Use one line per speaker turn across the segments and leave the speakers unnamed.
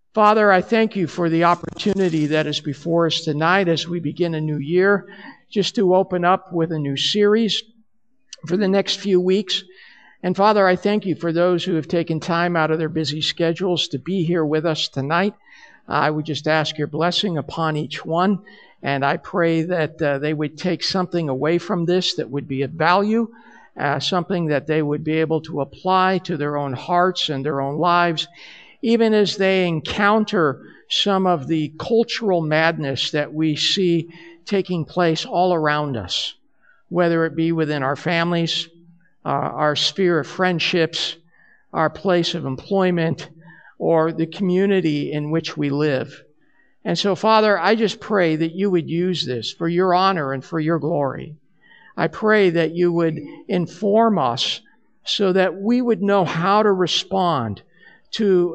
Father, I thank you for the opportunity that is before us tonight as we begin a new year, just to open up with a new series for the next few weeks. And Father, I thank you for those who have taken time out of their busy schedules to be here with us tonight. I would just ask your blessing upon each one, and I pray that they would take something away from this that would be of value, something that they would be able to apply to their own hearts and their own lives, even as they encounter some of the cultural madness that we see taking place all around us, whether it be within our families, our sphere of friendships, our place of employment, or the community in which we live. And so, Father, I just pray that you would use this for your honor and for your glory. I pray that you would inform us so that we would know how to respond to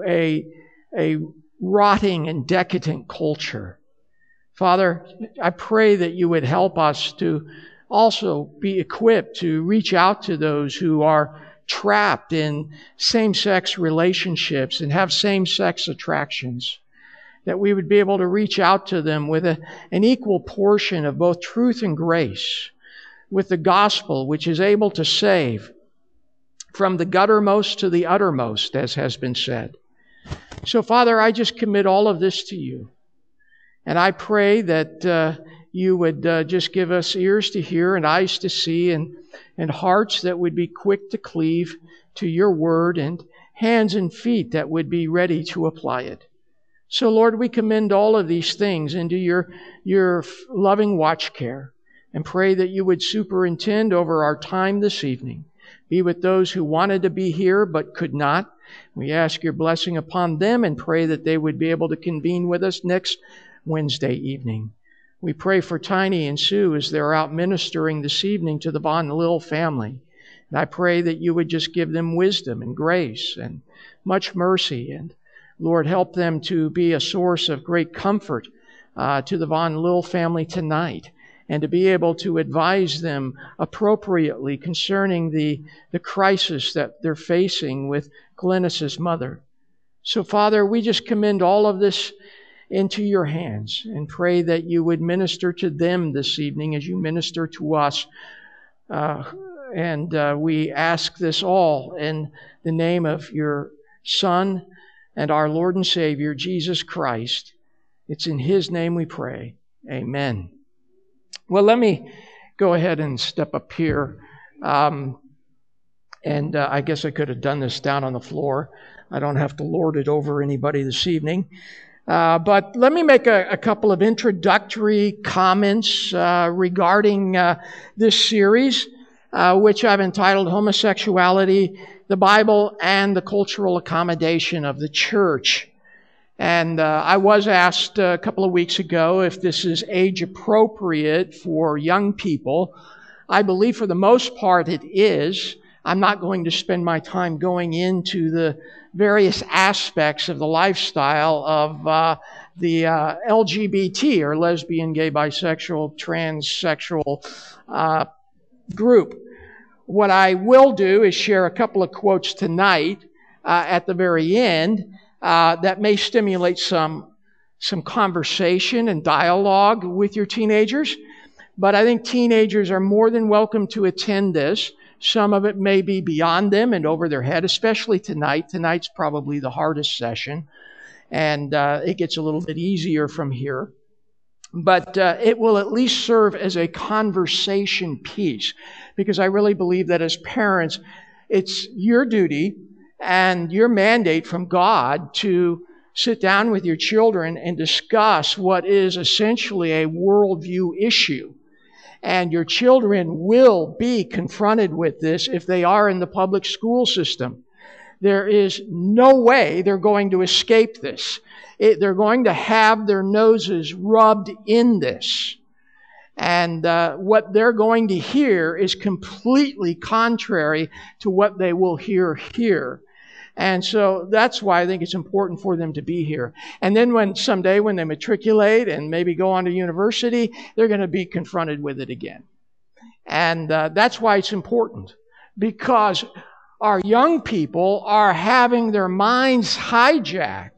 a rotting and decadent culture. Father, I pray that you would help us to also be equipped to reach out to those who are trapped in same-sex relationships and have same-sex attractions, that we would be able to reach out to them with an equal portion of both truth and grace, with the gospel which is able to save from the guttermost to the uttermost, as has been said. So, Father, I just commit all of this to you. And I pray that you would just give us ears to hear and eyes to see and hearts that would be quick to cleave to your word and hands and feet that would be ready to apply it. So, Lord, we commend all of these things into your loving watch care and pray that you would superintend over our time this evening. Be with those who wanted to be here but could not. We ask your blessing upon them and pray that they would be able to convene with us next Wednesday evening. We pray for Tiny and Sue as they're out ministering this evening to the Von Lill family. And I pray that you would just give them wisdom and grace and much mercy. And Lord, help them to be a source of great comfort to the Von Lill family tonight, and to be able to advise them appropriately concerning the crisis that they're facing with Glennis's mother. So, Father, we just commend all of this into your hands and pray that you would minister to them this evening as you minister to us. And we ask this all in the name of your Son and our Lord and Savior, Jesus Christ. It's in his name we pray. Amen. Well, let me go ahead and step up here. I guess I could have done this down on the floor. I don't have to lord it over anybody this evening. But let me make a couple of introductory comments regarding this series, which I've entitled Homosexuality, the Bible, and the Cultural Accommodation of the Church. And I was asked a couple of weeks ago if this is age appropriate for young people. I believe for the most part it is. I'm not going to spend my time going into the various aspects of the lifestyle of the LGBT, or lesbian, gay, bisexual, transsexual group. What I will do is share a couple of quotes tonight at the very end that may stimulate some conversation and dialogue with your teenagers. But I think teenagers are more than welcome to attend this. Some of it may be beyond them and over their head, especially tonight. Tonight's probably the hardest session, and it gets a little bit easier from here. But it will at least serve as a conversation piece, because I really believe that as parents, it's your duty and your mandate from God to sit down with your children and discuss what is essentially a worldview issue. And your children will be confronted with this if they are in the public school system. There is no way they're going to escape this. They're going to have their noses rubbed in this. And what they're going to hear is completely contrary to what they will hear here. And so that's why I think it's important for them to be here. And then someday when they matriculate and maybe go on to university, they're going to be confronted with it again. And that's why it's important, because our young people are having their minds hijacked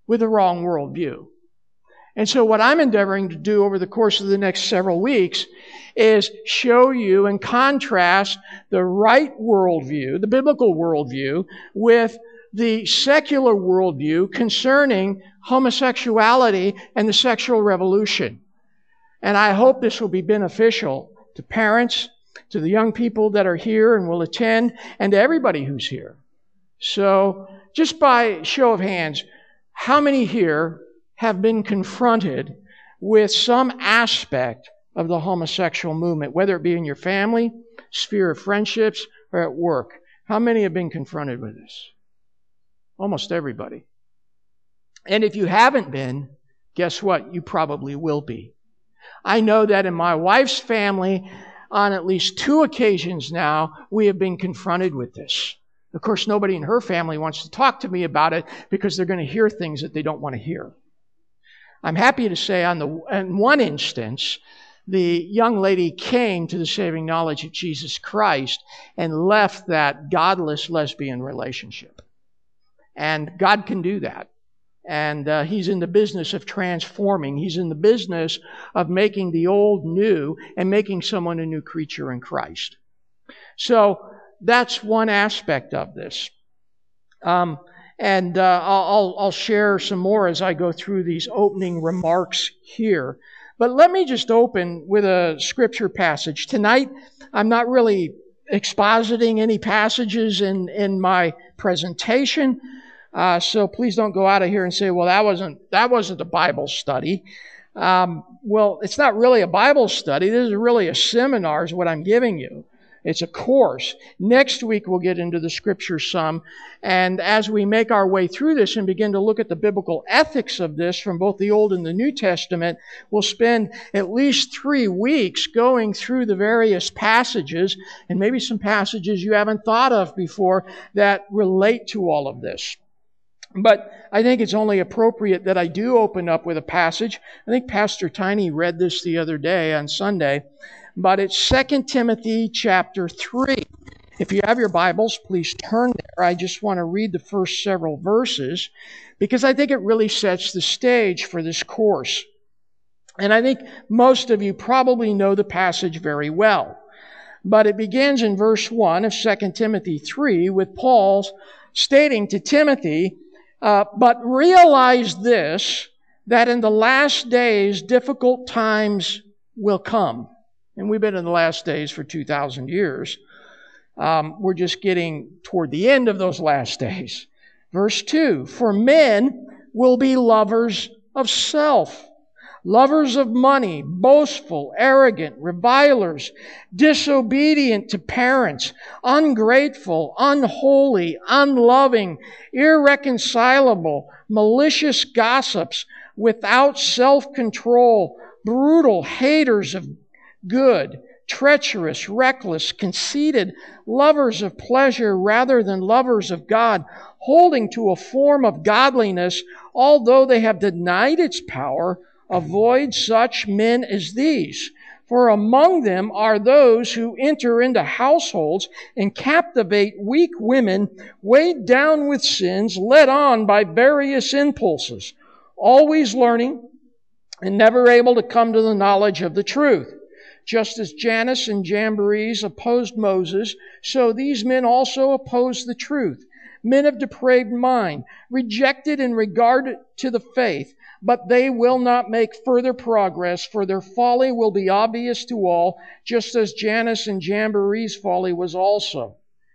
with the wrong worldview. And so what I'm endeavoring to do over the course of the next several weeks is show you and contrast the right worldview, the biblical worldview, with the secular worldview concerning homosexuality and the sexual revolution. And I hope this will be beneficial to parents, to the young people that are here and will attend, and to everybody who's here. So, just by show of hands, how many here have been confronted with some aspect of the homosexual movement, whether it be in your family, sphere of friendships, or at work? How many have been confronted with this? Almost everybody. And if you haven't been, guess what? You probably will be. I know that in my wife's family, on at least 2 occasions now, we have been confronted with this. Of course, nobody in her family wants to talk to me about it because they're going to hear things that they don't want to hear. I'm happy to say in one instance, the young lady came to the saving knowledge of Jesus Christ and left that godless lesbian relationship. And God can do that. And He's in the business of transforming. He's in the business of making the old new and making someone a new creature in Christ. So that's one aspect of this. I'll share some more as I go through these opening remarks here. But let me just open with a scripture passage. Tonight, I'm not really expositing any passages in my presentation. So please don't go out of here and say, well, that wasn't a Bible study. Well, it's not really a Bible study. This is really a seminar is what I'm giving you. It's a course. Next week we'll get into the scripture some. And as we make our way through this and begin to look at the biblical ethics of this from both the Old and the New Testament, we'll spend at least 3 weeks going through the various passages and maybe some passages you haven't thought of before that relate to all of this. But I think it's only appropriate that I do open up with a passage. I think Pastor Tiny read this the other day on Sunday. But it's 2 Timothy chapter 3. If you have your Bibles, please turn there. I just want to read the first several verses because I think it really sets the stage for this course. And I think most of you probably know the passage very well. But it begins in verse 1 of 2 Timothy 3 with Paul stating to Timothy, but realize this, that in the last days difficult times will come. And we've been in the last days for 2,000 years. We're just getting toward the end of those last days. Verse 2, for men will be lovers of self, lovers of money, boastful, arrogant, revilers, disobedient to parents, ungrateful, unholy, unloving, irreconcilable, malicious gossips, without self-control, brutal, haters of good, treacherous, reckless, conceited, lovers of pleasure rather than lovers of God, holding to a form of godliness, although they have denied its power. Avoid such men as these. For among them are those who enter into households and captivate weak women, weighed down with sins, led on by various impulses, always learning and never able to come to the knowledge of the truth. Just as Jannes and Jambres opposed Moses, so these men also oppose the truth. Men of depraved mind, rejected in regard to the faith, but they will not make further progress, for their folly will be obvious to all, just as Jannes and Jambres' folly was also.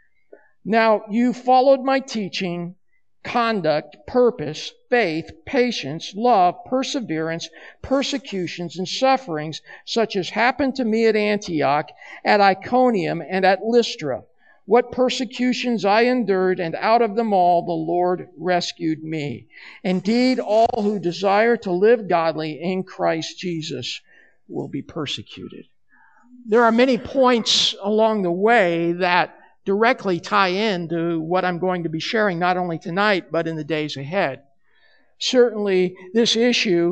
Now you followed my teaching, conduct, purpose, faith, patience, love, perseverance, persecutions, and sufferings, such as happened to me at Antioch, at Iconium, and at Lystra. What persecutions I endured, and out of them all the Lord rescued me. Indeed, all who desire to live godly in Christ Jesus will be persecuted. There are many points along the way that directly tie into what I'm going to be sharing, not only tonight, but in the days ahead. Certainly, this issue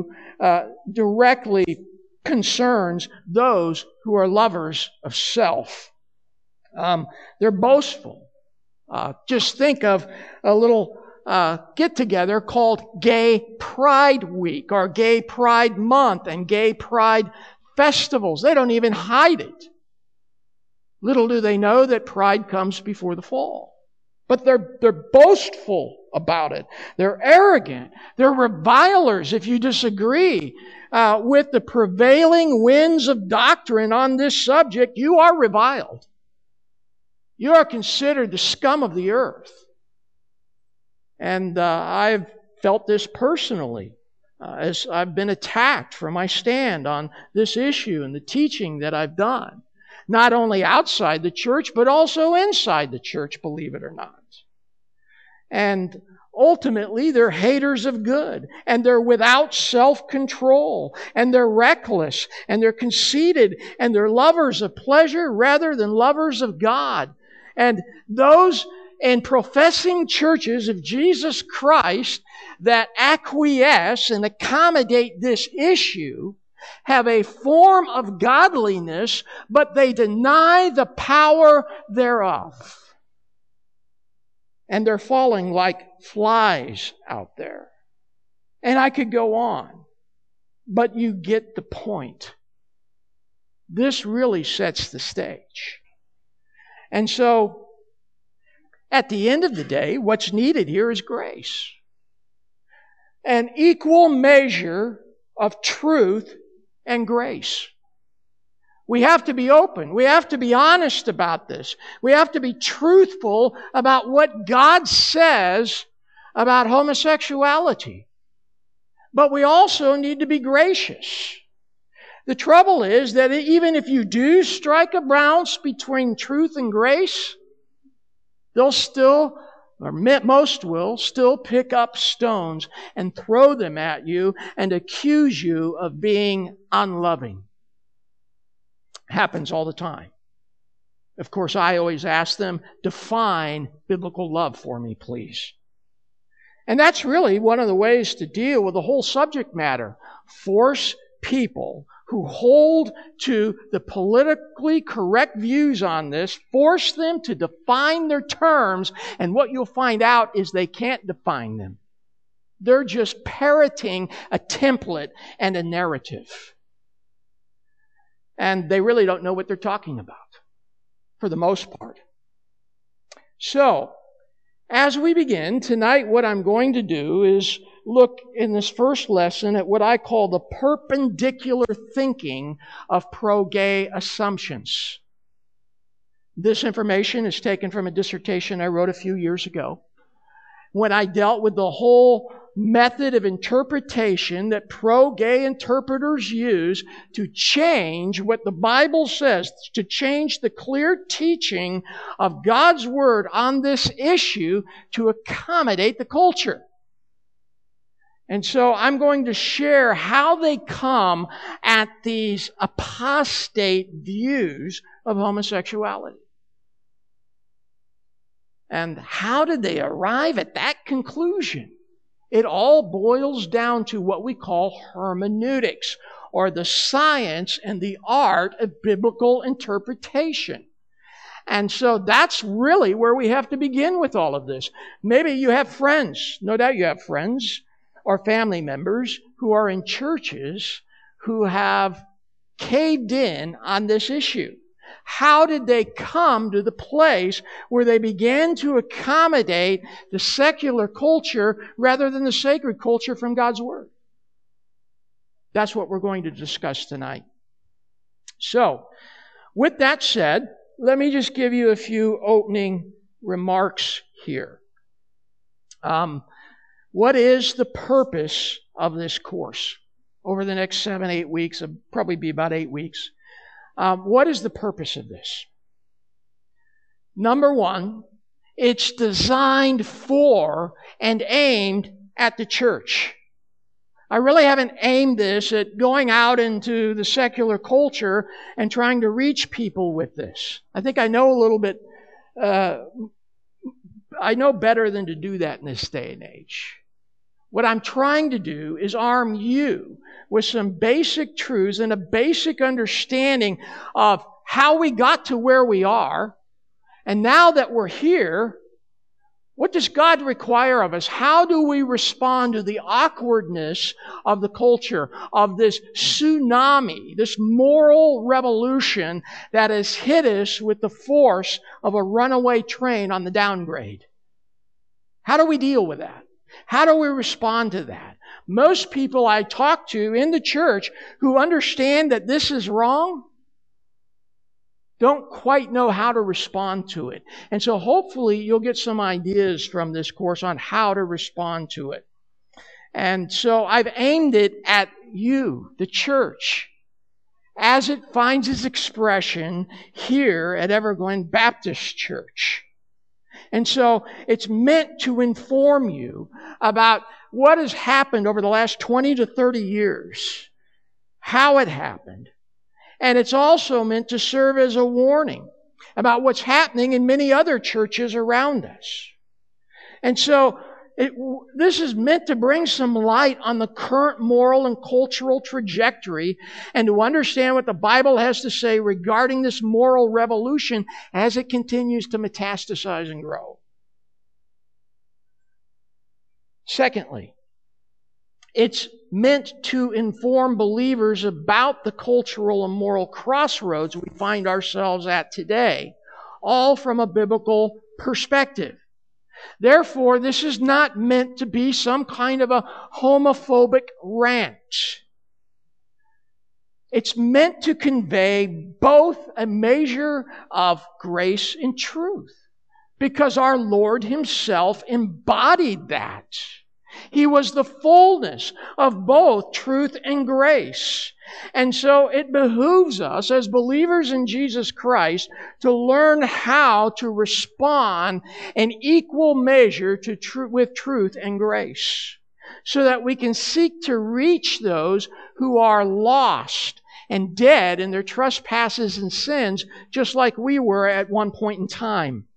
directly concerns those who are lovers of self. They're boastful. Just think of a little get-together called Gay Pride Week or Gay Pride Month and Gay Pride Festivals. They don't even hide it. Little do they know that pride comes before the fall. But they're boastful about it. They're arrogant. They're revilers if you disagree with the prevailing winds of doctrine on this subject. You are reviled. You are considered the scum of the earth. And I've felt this personally as I've been attacked for my stand on this issue and the teaching that I've done. Not only outside the church, but also inside the church, believe it or not. And ultimately, they're haters of good, and they're without self-control, and they're reckless, and they're conceited, and they're lovers of pleasure rather than lovers of God. And those in professing churches of Jesus Christ that acquiesce and accommodate this issue have a form of godliness, but they deny the power thereof. And they're falling like flies out there. And I could go on, but you get the point. This really sets the stage. And so, at the end of the day, what's needed here is grace. An equal measure of truth and grace. We have to be open. We have to be honest about this. We have to be truthful about what God says about homosexuality. But we also need to be gracious. The trouble is that even if you do strike a balance between truth and grace, they'll still, or most will, still pick up stones and throw them at you and accuse you of being unloving. Happens all the time. Of course, I always ask them, define biblical love for me, please. And that's really one of the ways to deal with the whole subject matter. Force people who hold to the politically correct views on this, force them to define their terms, and what you'll find out is they can't define them. They're just parroting a template and a narrative. And they really don't know what they're talking about, for the most part. So, as we begin, tonight what I'm going to do is look in this first lesson at what I call the perpendicular thinking of pro-gay assumptions. This information is taken from a dissertation I wrote a few years ago when I dealt with the whole method of interpretation that pro-gay interpreters use to change what the Bible says, to change the clear teaching of God's Word on this issue to accommodate the culture. And so I'm going to share how they come at these apostate views of homosexuality. And how did they arrive at that conclusion? It all boils down to what we call hermeneutics, or the science and the art of biblical interpretation. And so that's really where we have to begin with all of this. Maybe you have friends, no doubt you have friends, or family members who are in churches who have caved in on this issue. How did they come to the place where they began to accommodate the secular culture rather than the sacred culture from God's Word? That's what we're going to discuss tonight. So, with that said, let me just give you a few opening remarks here. What is the purpose of this course? Over the next 7-8 weeks, it'll probably be about 8 weeks. What is the purpose of this? Number one, it's designed for and aimed at the church. I really haven't aimed this at going out into the secular culture and trying to reach people with this. I think I know a little bit, I know better than to do that in this day and age. What I'm trying to do is arm you with some basic truths and a basic understanding of how we got to where we are. And now that we're here, What does God require of us? How do we respond to the awkwardness of the culture, of this tsunami, this moral revolution that has hit us with the force of a runaway train on the downgrade? How do we deal with that? How do we respond to that? Most people I talk to in the church who understand that this is wrong don't quite know how to respond to it. And so hopefully you'll get some ideas from this course on how to respond to it. And so I've aimed it at you, the church, as it finds its expression here at Everglen Baptist Church. And so it's meant to inform you about what has happened over the last 20 to 30 years, how it happened. And it's also meant to serve as a warning about what's happening in many other churches around us. And so this is meant to bring some light on the current moral and cultural trajectory and to understand what the Bible has to say regarding this moral revolution as it continues to metastasize and grow. Secondly, it's meant to inform believers about the cultural and moral crossroads we find ourselves at today, all from a biblical perspective. Therefore, this is not meant to be some kind of a homophobic rant. It's meant to convey both a measure of grace and truth, because our Lord Himself embodied that. He was the fullness of both truth and grace. And so it behooves us as believers in Jesus Christ to learn how to respond in equal measure to with truth and grace, so that we can seek to reach those who are lost and dead in their trespasses and sins, just like we were at one point in time.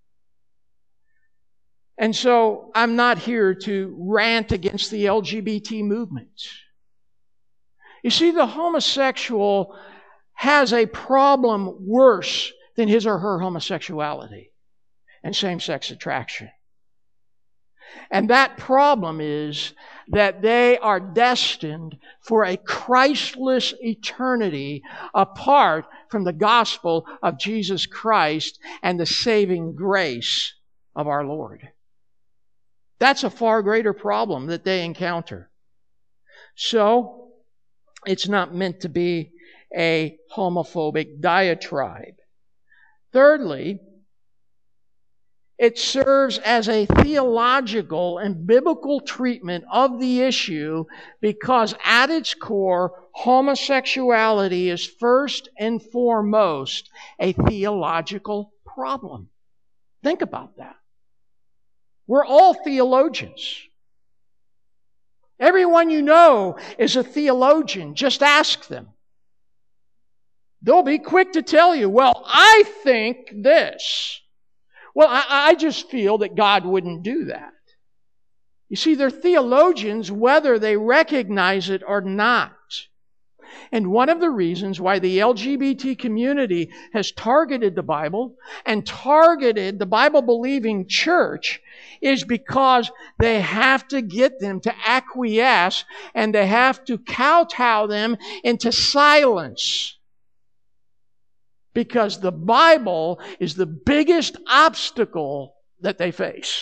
And so I'm not here to rant against the LGBT movement. You see, the homosexual has a problem worse than his or her homosexuality and same-sex attraction. And that problem is that they are destined for a Christless eternity apart from the gospel of Jesus Christ and the saving grace of our Lord. That's a far greater problem that they encounter. So, it's not meant to be a homophobic diatribe. Thirdly, it serves as a theological and biblical treatment of the issue because at its core, homosexuality is first and foremost a theological problem. Think about that. We're all theologians. Everyone you know is a theologian. Just ask them. They'll be quick to tell you, well, I think this. Well, I just feel that God wouldn't do that. You see, they're theologians whether they recognize it or not. And one of the reasons why the LGBT community has targeted the Bible and targeted the Bible-believing church is because they have to get them to acquiesce and they have to kowtow them into silence. Because the Bible is the biggest obstacle that they face.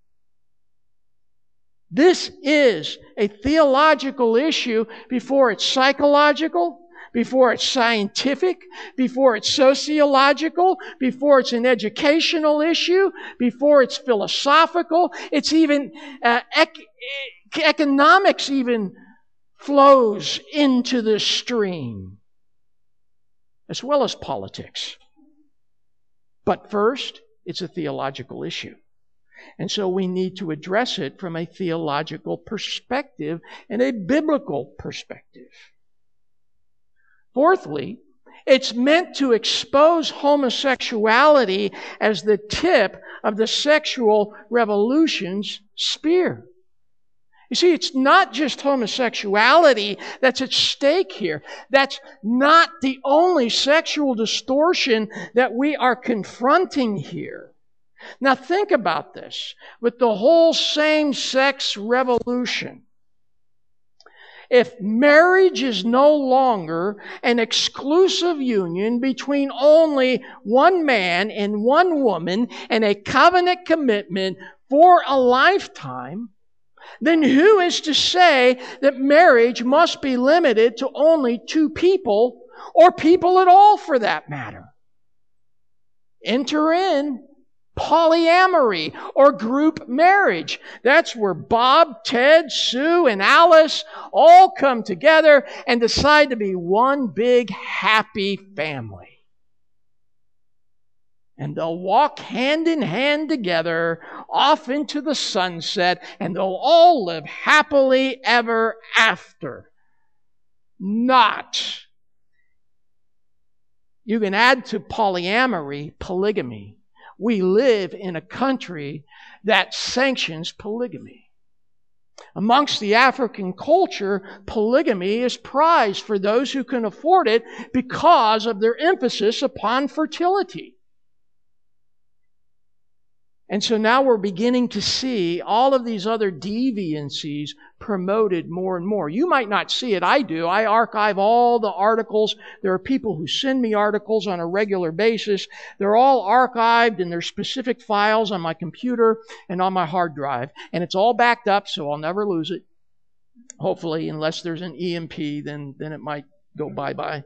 This is a theological issue before it's psychological, before it's scientific, before it's sociological, before it's an educational issue, before it's philosophical. It's even economics even flows into this stream, as well as politics. But first, it's a theological issue. And so we need to address it from a theological perspective and a biblical perspective. Fourthly, it's meant to expose homosexuality as the tip of the sexual revolution's spear. You see, it's not just homosexuality that's at stake here. That's not the only sexual distortion that we are confronting here. Now think about this. With the whole same-sex revolution, if marriage is no longer an exclusive union between only one man and one woman and a covenant commitment for a lifetime, then who is to say that marriage must be limited to only two people, or people at all for that matter? Enter in polyamory or group marriage. That's where Bob, Ted, Sue, and Alice all come together and decide to be one big happy family. And they'll walk hand in hand together off into the sunset, and they'll all live happily ever after. Not. You can add to polyamory, polygamy. We live in a country that sanctions polygamy. Amongst the African culture, polygamy is prized for those who can afford it because of their emphasis upon fertility. And so now we're beginning to see all of these other deviancies promoted more and more. You might not see it. I do. I archive all the articles. There are people who send me articles on a regular basis. They're all archived in their specific files on my computer and on my hard drive. And it's all backed up, so I'll never lose it. Hopefully, unless there's an EMP, then it might go bye-bye.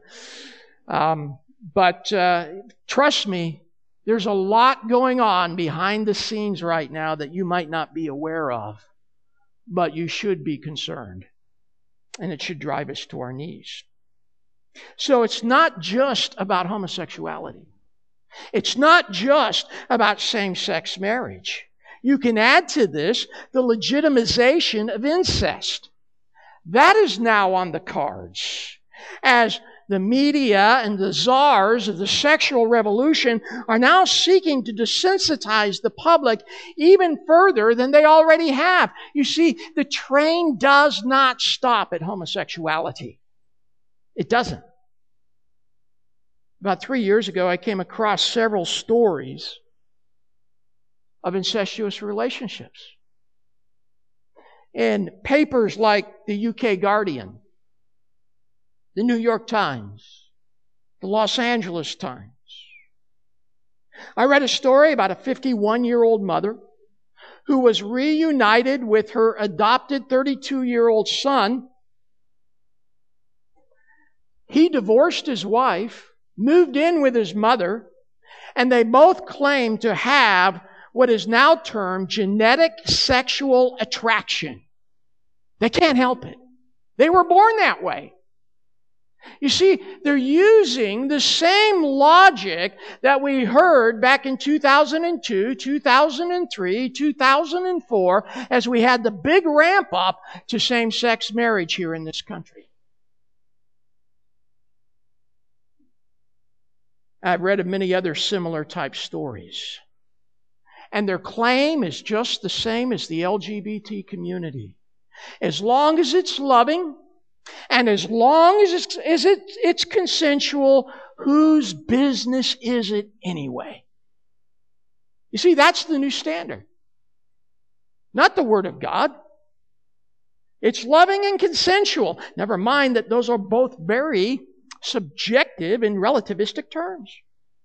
But trust me, there's a lot going on behind the scenes right now that you might not be aware of, but you should be concerned. And it should drive us to our knees. So it's not just about homosexuality. It's not just about same-sex marriage. You can add to this the legitimization of incest. That is now on the cards. As the media and the czars of the sexual revolution are now seeking to desensitize the public even further than they already have. You see, the train does not stop at homosexuality. It doesn't. About 3 years ago, I came across several stories of incestuous relationships in papers like the UK Guardian, the New York Times, the Los Angeles Times. I read a story about a 51-year-old mother who was reunited with her adopted 32-year-old son. He divorced his wife, moved in with his mother, and they both claimed to have what is now termed genetic sexual attraction. They can't help it. They were born that way. You see, they're using the same logic that we heard back in 2002, 2003, 2004, as we had the big ramp up to same-sex marriage here in this country. I've read of many other similar type stories. And their claim is just the same as the LGBT community. As long as it's loving, and as long as it's consensual, whose business is it anyway? You see, that's the new standard. Not the Word of God. It's loving and consensual. Never mind that those are both very subjective in relativistic terms.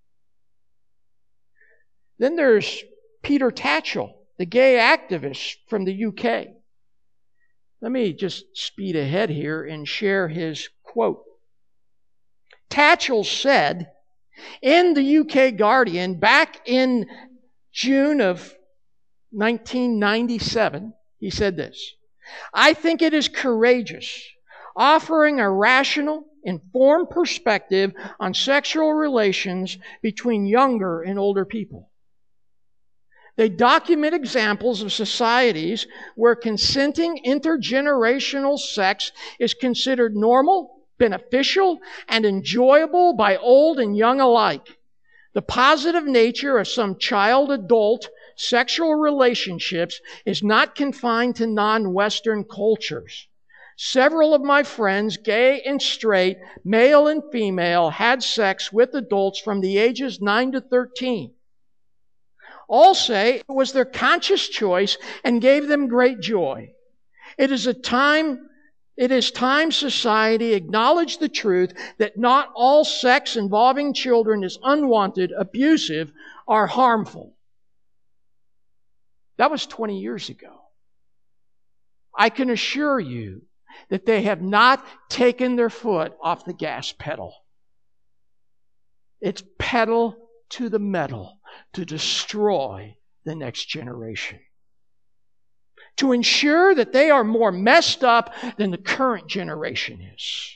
Then there's Peter Tatchell, the gay activist from the UK. Let me just speed ahead here and share his quote. Tatchell said in the UK Guardian back in June of 1997, he said this: "I think it is courageous, offering a rational, informed perspective on sexual relations between younger and older people. They document examples of societies where consenting intergenerational sex is considered normal, beneficial, and enjoyable by old and young alike. The positive nature of some child-adult sexual relationships is not confined to non-Western cultures. Several of my friends, gay and straight, male and female, had sex with adults from the ages 9 to 13. All say it was their conscious choice and gave them great joy. It is time society acknowledged the truth that not all sex involving children is unwanted, abusive, or harmful. That was 20 years ago. I can assure you that they have not taken their foot off the gas pedal. It's pedal to the metal to destroy the next generation, to ensure that they are more messed up than the current generation is.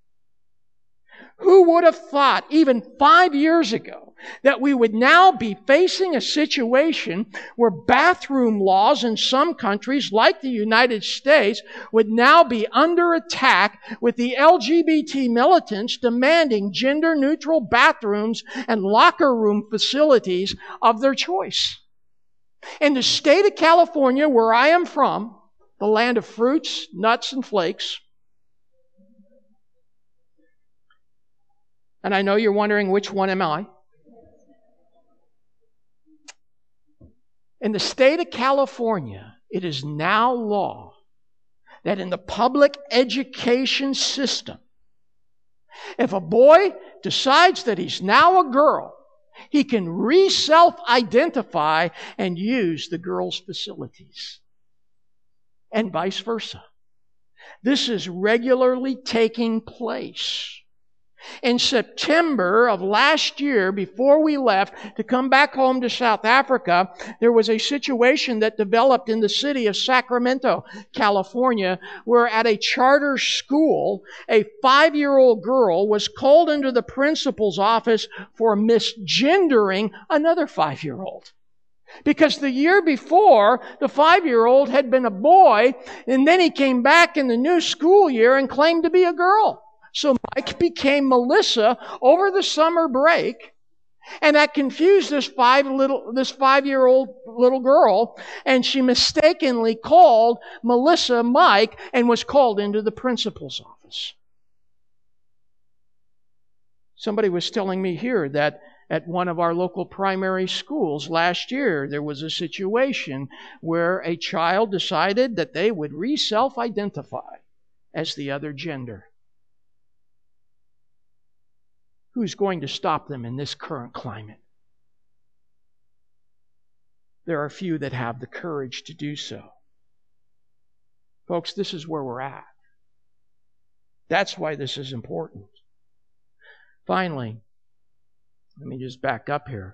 Who would have thought, even 5 years ago, that we would now be facing a situation where bathroom laws in some countries, like the United States, would now be under attack with the LGBT militants demanding gender-neutral bathrooms and locker room facilities of their choice. In the state of California, where I am from, the land of fruits, nuts, and flakes, and I know you're wondering, which one am I? In the state of California, it is now law that in the public education system, if a boy decides that he's now a girl, he can re-self-identify and use the girl's facilities. And vice versa. This is regularly taking place. In September of last year, before we left to come back home to South Africa, there was a situation that developed in the city of Sacramento, California, where at a charter school, a 5-year-old girl was called into the principal's office for misgendering another 5-year-old. Because the year before, the 5-year-old had been a boy, and then he came back in the new school year and claimed to be a girl. So Mike became Melissa over the summer break, and that confused this 5-year-old little girl, and she mistakenly called Melissa Mike and was called into the principal's office. Somebody was telling me here that at one of our local primary schools last year, there was a situation where a child decided that they would re-self-identify as the other gender. Who's going to stop them in this current climate? There are few that have the courage to do so. Folks, this is where we're at. That's why this is important. Finally, let me just back up here.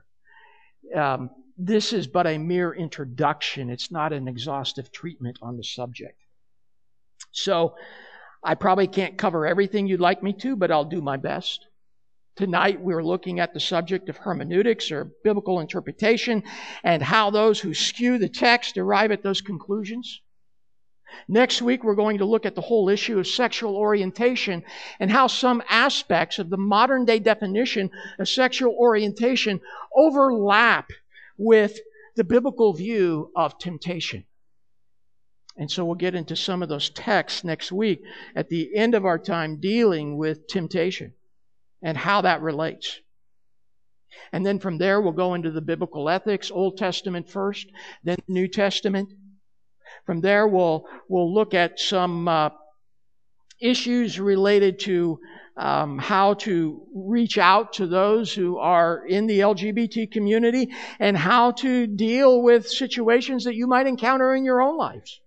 This is but a mere introduction. It's not an exhaustive treatment on the subject. So, I probably can't cover everything you'd like me to, but I'll do my best. Tonight we're looking at the subject of hermeneutics, or biblical interpretation, and how those who skew the text arrive at those conclusions. Next week we're going to look at the whole issue of sexual orientation and how some aspects of the modern day definition of sexual orientation overlap with the biblical view of temptation. And so we'll get into some of those texts next week at the end of our time dealing with temptation and how that relates. And then from there, we'll go into the biblical ethics, Old Testament first, then New Testament. From there, we'll look at some issues related to how to reach out to those who are in the LGBT community and how to deal with situations that you might encounter in your own lives.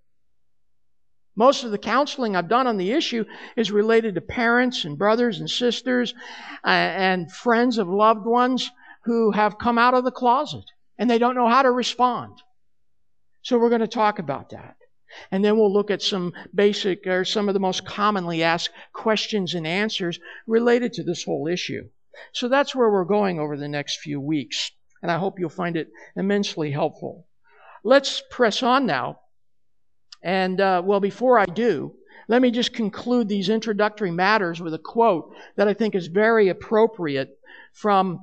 Most of the counseling I've done on the issue is related to parents and brothers and sisters and friends of loved ones who have come out of the closet and they don't know how to respond. So we're going to talk about that. And then we'll look at some basic or some of the most commonly asked questions and answers related to this whole issue. So that's where we're going over the next few weeks. And I hope you'll find it immensely helpful. Let's press on now. And, before I do, let me just conclude these introductory matters with a quote that I think is very appropriate from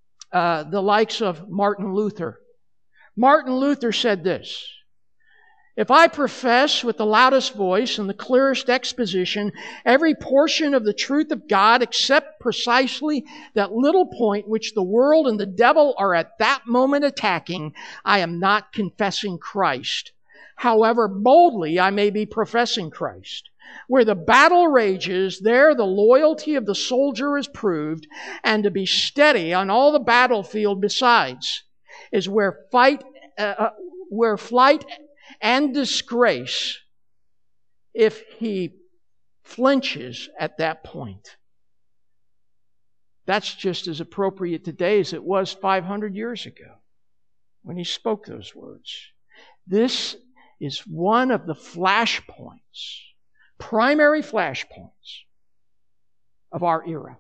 the likes of Martin Luther. Martin Luther said this: If I profess with the loudest voice and the clearest exposition every portion of the truth of God except precisely that little point which the world and the devil are at that moment attacking, I am not confessing Christ. However boldly I may be professing Christ. Where the battle rages, there the loyalty of the soldier is proved, and to be steady on all the battlefield besides is where flight and disgrace if he flinches at that point. That's just as appropriate today as it was 500 years ago when he spoke those words. This is one of the flashpoints, primary flashpoints of our era.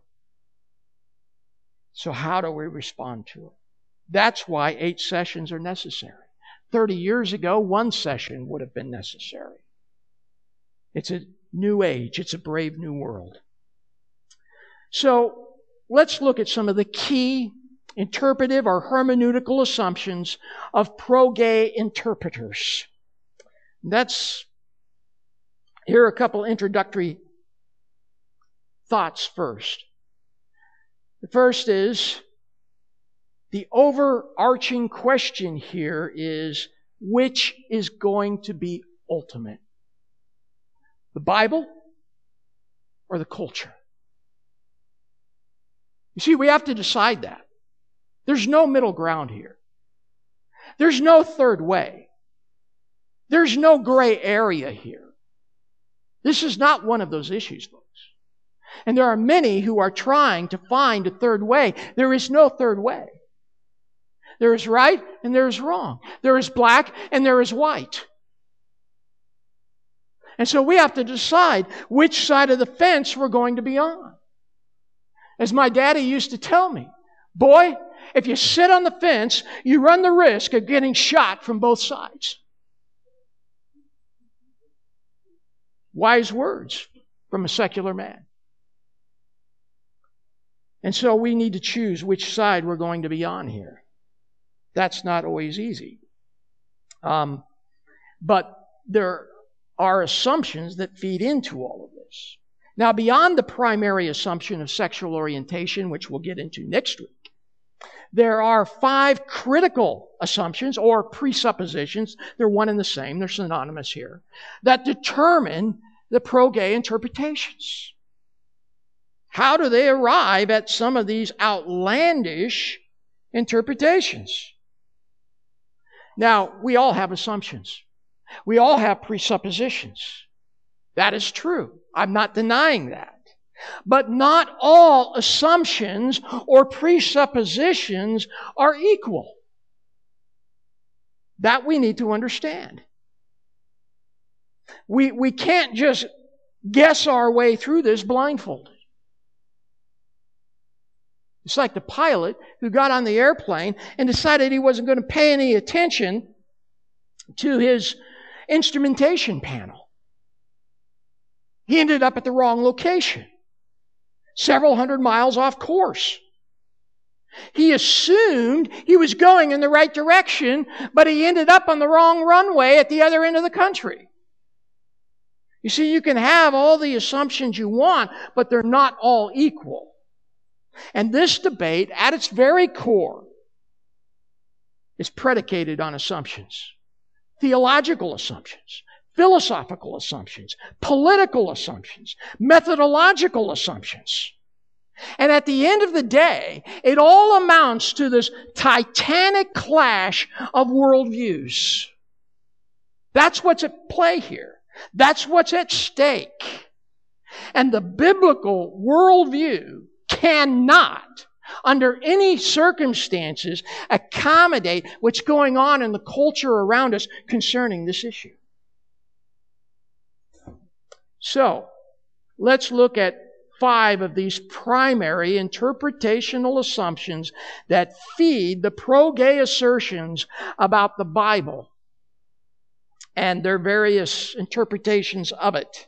So how do we respond to it? That's why 8 sessions are necessary. 30 years ago, 1 session would have been necessary. It's a new age. It's a brave new world. So let's look at some of the key interpretive or hermeneutical assumptions of pro-gay interpreters. Here are a couple introductory thoughts first. The first is, the overarching question here is, which is going to be ultimate? The Bible or the culture? You see, we have to decide that. There's no middle ground here. There's no third way. There's no gray area here. This is not one of those issues, folks. And there are many who are trying to find a third way. There is no third way. There is right and there is wrong. There is black and there is white. And so we have to decide which side of the fence we're going to be on. As my daddy used to tell me, boy, if you sit on the fence, you run the risk of getting shot from both sides. Wise words from a secular man. And so we need to choose which side we're going to be on here. That's not always easy. But there are assumptions that feed into all of this. Now, beyond the primary assumption of sexual orientation, which we'll get into next week, there are 5 critical assumptions or presuppositions. They're one and the same. They're synonymous here. That determine the pro-gay interpretations. How do they arrive at some of these outlandish interpretations? Now, we all have assumptions. We all have presuppositions. That is true. I'm not denying that. But not all assumptions or presuppositions are equal. That we need to understand. We can't just guess our way through this blindfolded. It's like the pilot who got on the airplane and decided he wasn't going to pay any attention to his instrumentation panel. He ended up at the wrong location, several hundred miles off course. He assumed he was going in the right direction, but he ended up on the wrong runway at the other end of the country. You see, you can have all the assumptions you want, but they're not all equal. And this debate, at its very core, is predicated on assumptions. Theological assumptions, philosophical assumptions, political assumptions, methodological assumptions. And at the end of the day, it all amounts to this titanic clash of worldviews. That's what's at play here. That's what's at stake. And the biblical worldview cannot, under any circumstances, accommodate what's going on in the culture around us concerning this issue. So, let's look at 5 of these primary interpretational assumptions that feed the pro-gay assertions about the Bible and their various interpretations of it.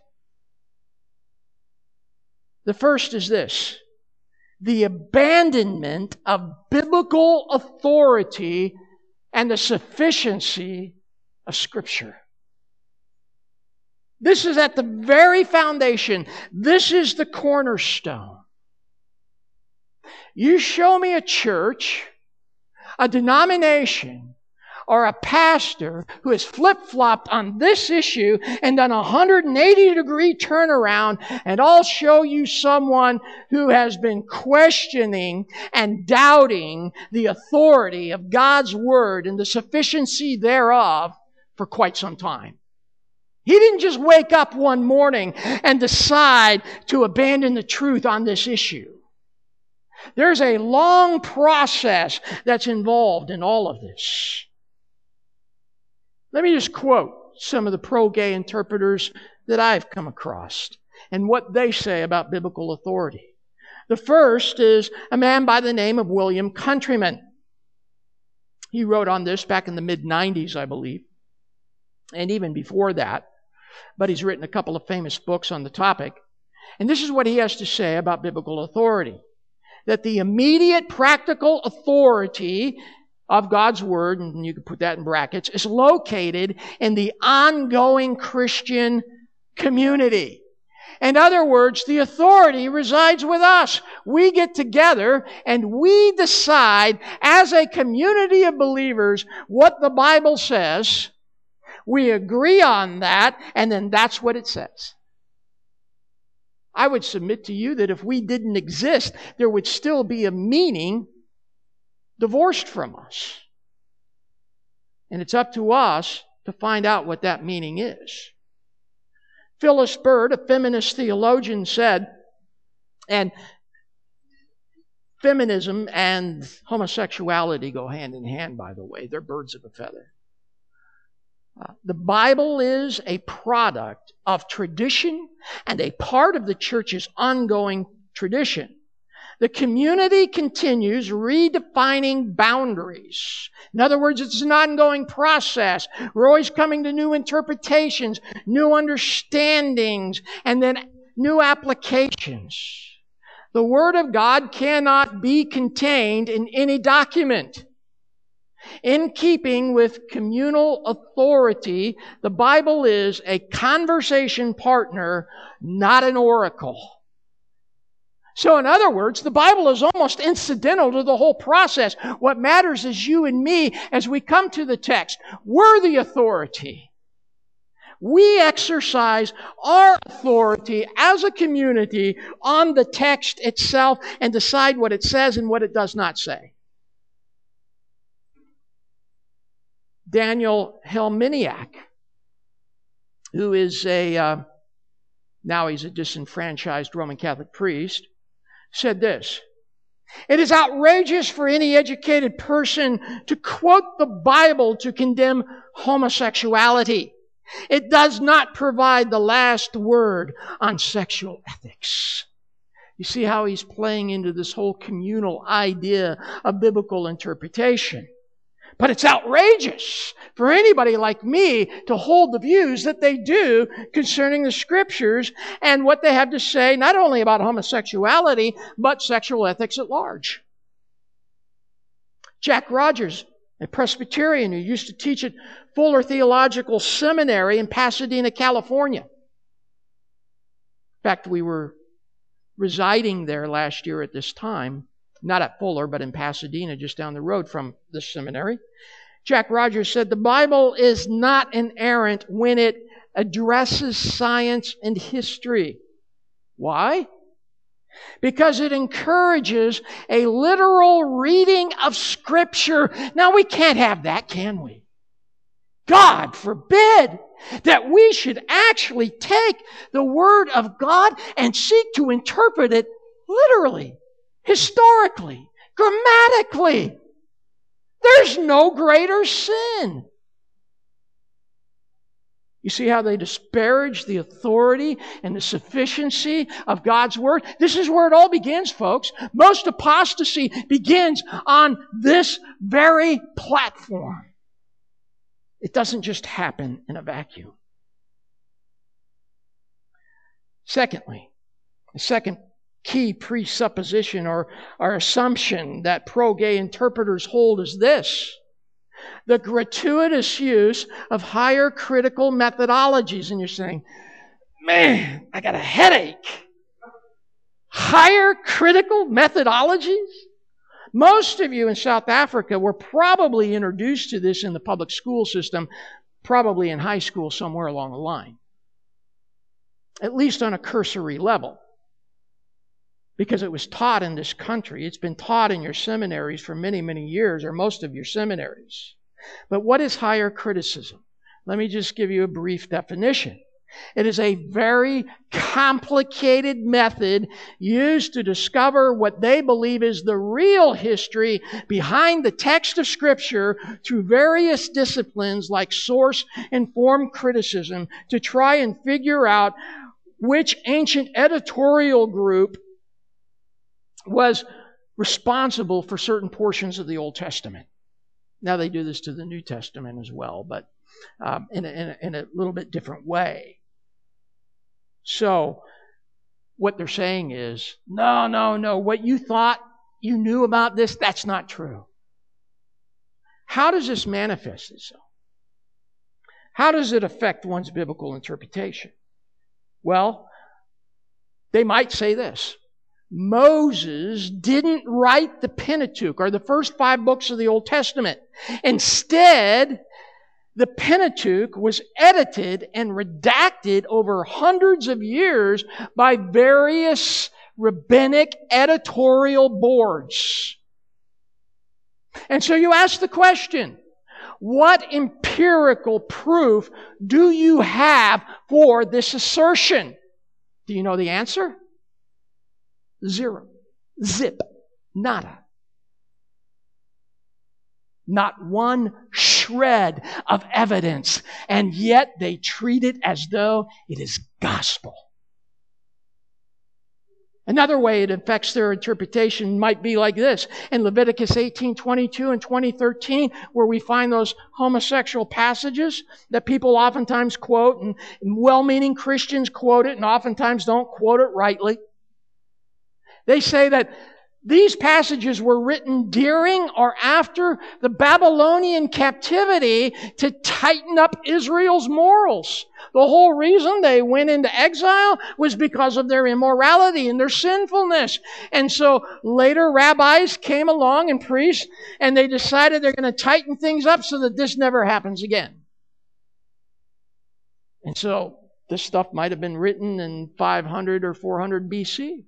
The first is this: the abandonment of biblical authority and the sufficiency of Scripture. This is at the very foundation. This is the cornerstone. You show me a church, a denomination, or a pastor who has flip-flopped on this issue and done a 180-degree turnaround, and I'll show you someone who has been questioning and doubting the authority of God's Word and the sufficiency thereof for quite some time. He didn't just wake up one morning and decide to abandon the truth on this issue. There's a long process that's involved in all of this. Let me just quote some of the pro-gay interpreters that I've come across and what they say about biblical authority. The first is a man by the name of William Countryman. He wrote on this back in the mid-90s, I believe, and even before that. But he's written a couple of famous books on the topic. And this is what he has to say about biblical authority. That the immediate practical authority of God's Word, and you can put that in brackets, is located in the ongoing Christian community. In other words, the authority resides with us. We get together and we decide as a community of believers what the Bible says. We agree on that, and then that's what it says. I would submit to you that if we didn't exist, there would still be a meaning divorced from us. And it's up to us to find out what that meaning is. Phyllis Bird, a feminist theologian, said, and feminism and homosexuality go hand in hand, by the way. They're birds of a feather. The Bible is a product of tradition and a part of the church's ongoing tradition. The community continues redefining boundaries. In other words, it's an ongoing process. We're always coming to new interpretations, new understandings, and then new applications. The Word of God cannot be contained in any document. In keeping with communal authority, the Bible is a conversation partner, not an oracle. So in other words, the Bible is almost incidental to the whole process. What matters is you and me as we come to the text. We're the authority. We exercise our authority as a community on the text itself and decide what it says and what it does not say. Daniel Helminiak, who is now he's a disenfranchised Roman Catholic priest, said this: "It is outrageous for any educated person to quote the Bible to condemn homosexuality. It does not provide the last word on sexual ethics." You see how he's playing into this whole communal idea of biblical interpretation. But it's outrageous for anybody like me to hold the views that they do concerning the Scriptures and what they have to say, not only about homosexuality, but sexual ethics at large. Jack Rogers, a Presbyterian who used to teach at Fuller Theological Seminary in Pasadena, California. In fact, we were residing there last year at this time. Not at Fuller, but in Pasadena, just down the road from the seminary. Jack Rogers said, "The Bible is not inerrant when it addresses science and history." Why? Because it encourages a literal reading of Scripture. Now, we can't have that, can we? God forbid that we should actually take the Word of God and seek to interpret it literally. Historically, grammatically. There's no greater sin. You see how they disparage the authority and the sufficiency of God's Word? This is where it all begins, folks. Most apostasy begins on this very platform. It doesn't just happen in a vacuum. Secondly, the second key presupposition or assumption that pro-gay interpreters hold is this: the gratuitous use of higher critical methodologies. And you're saying, man, I got a headache. Higher critical methodologies? Most of you in South Africa were probably introduced to this in the public school system, probably in high school somewhere along the line. At least on a cursory level. Because it was taught in this country. It's been taught in your seminaries for many, many years, or most of your seminaries. But what is higher criticism? Let me just give you a brief definition. It is a very complicated method used to discover what they believe is the real history behind the text of Scripture through various disciplines like source-informed criticism to try and figure out which ancient editorial group was responsible for certain portions of the Old Testament. Now they do this to the New Testament as well, but in a little bit different way. So, what they're saying is, no, what you thought you knew about this, that's not true. How does this manifest itself? How does it affect one's biblical interpretation? Well, they might say this. Moses didn't write the Pentateuch, or the first 5 books of the Old Testament. Instead, the Pentateuch was edited and redacted over hundreds of years by various rabbinic editorial boards. And so you ask the question, what empirical proof do you have for this assertion? Do you know the answer? 0. Zip. Nada. Not one shred of evidence. And yet they treat it as though it is gospel. Another way it affects their interpretation might be like this. In Leviticus 18:22 and 20:13, where we find those homosexual passages that people oftentimes quote, and well-meaning Christians quote it and oftentimes don't quote it rightly. They say that these passages were written during or after the Babylonian captivity to tighten up Israel's morals. The whole reason they went into exile was because of their immorality and their sinfulness. And so later rabbis came along and priests, and they decided they're going to tighten things up so that this never happens again. And so this stuff might have been written in 500 or 400 BC.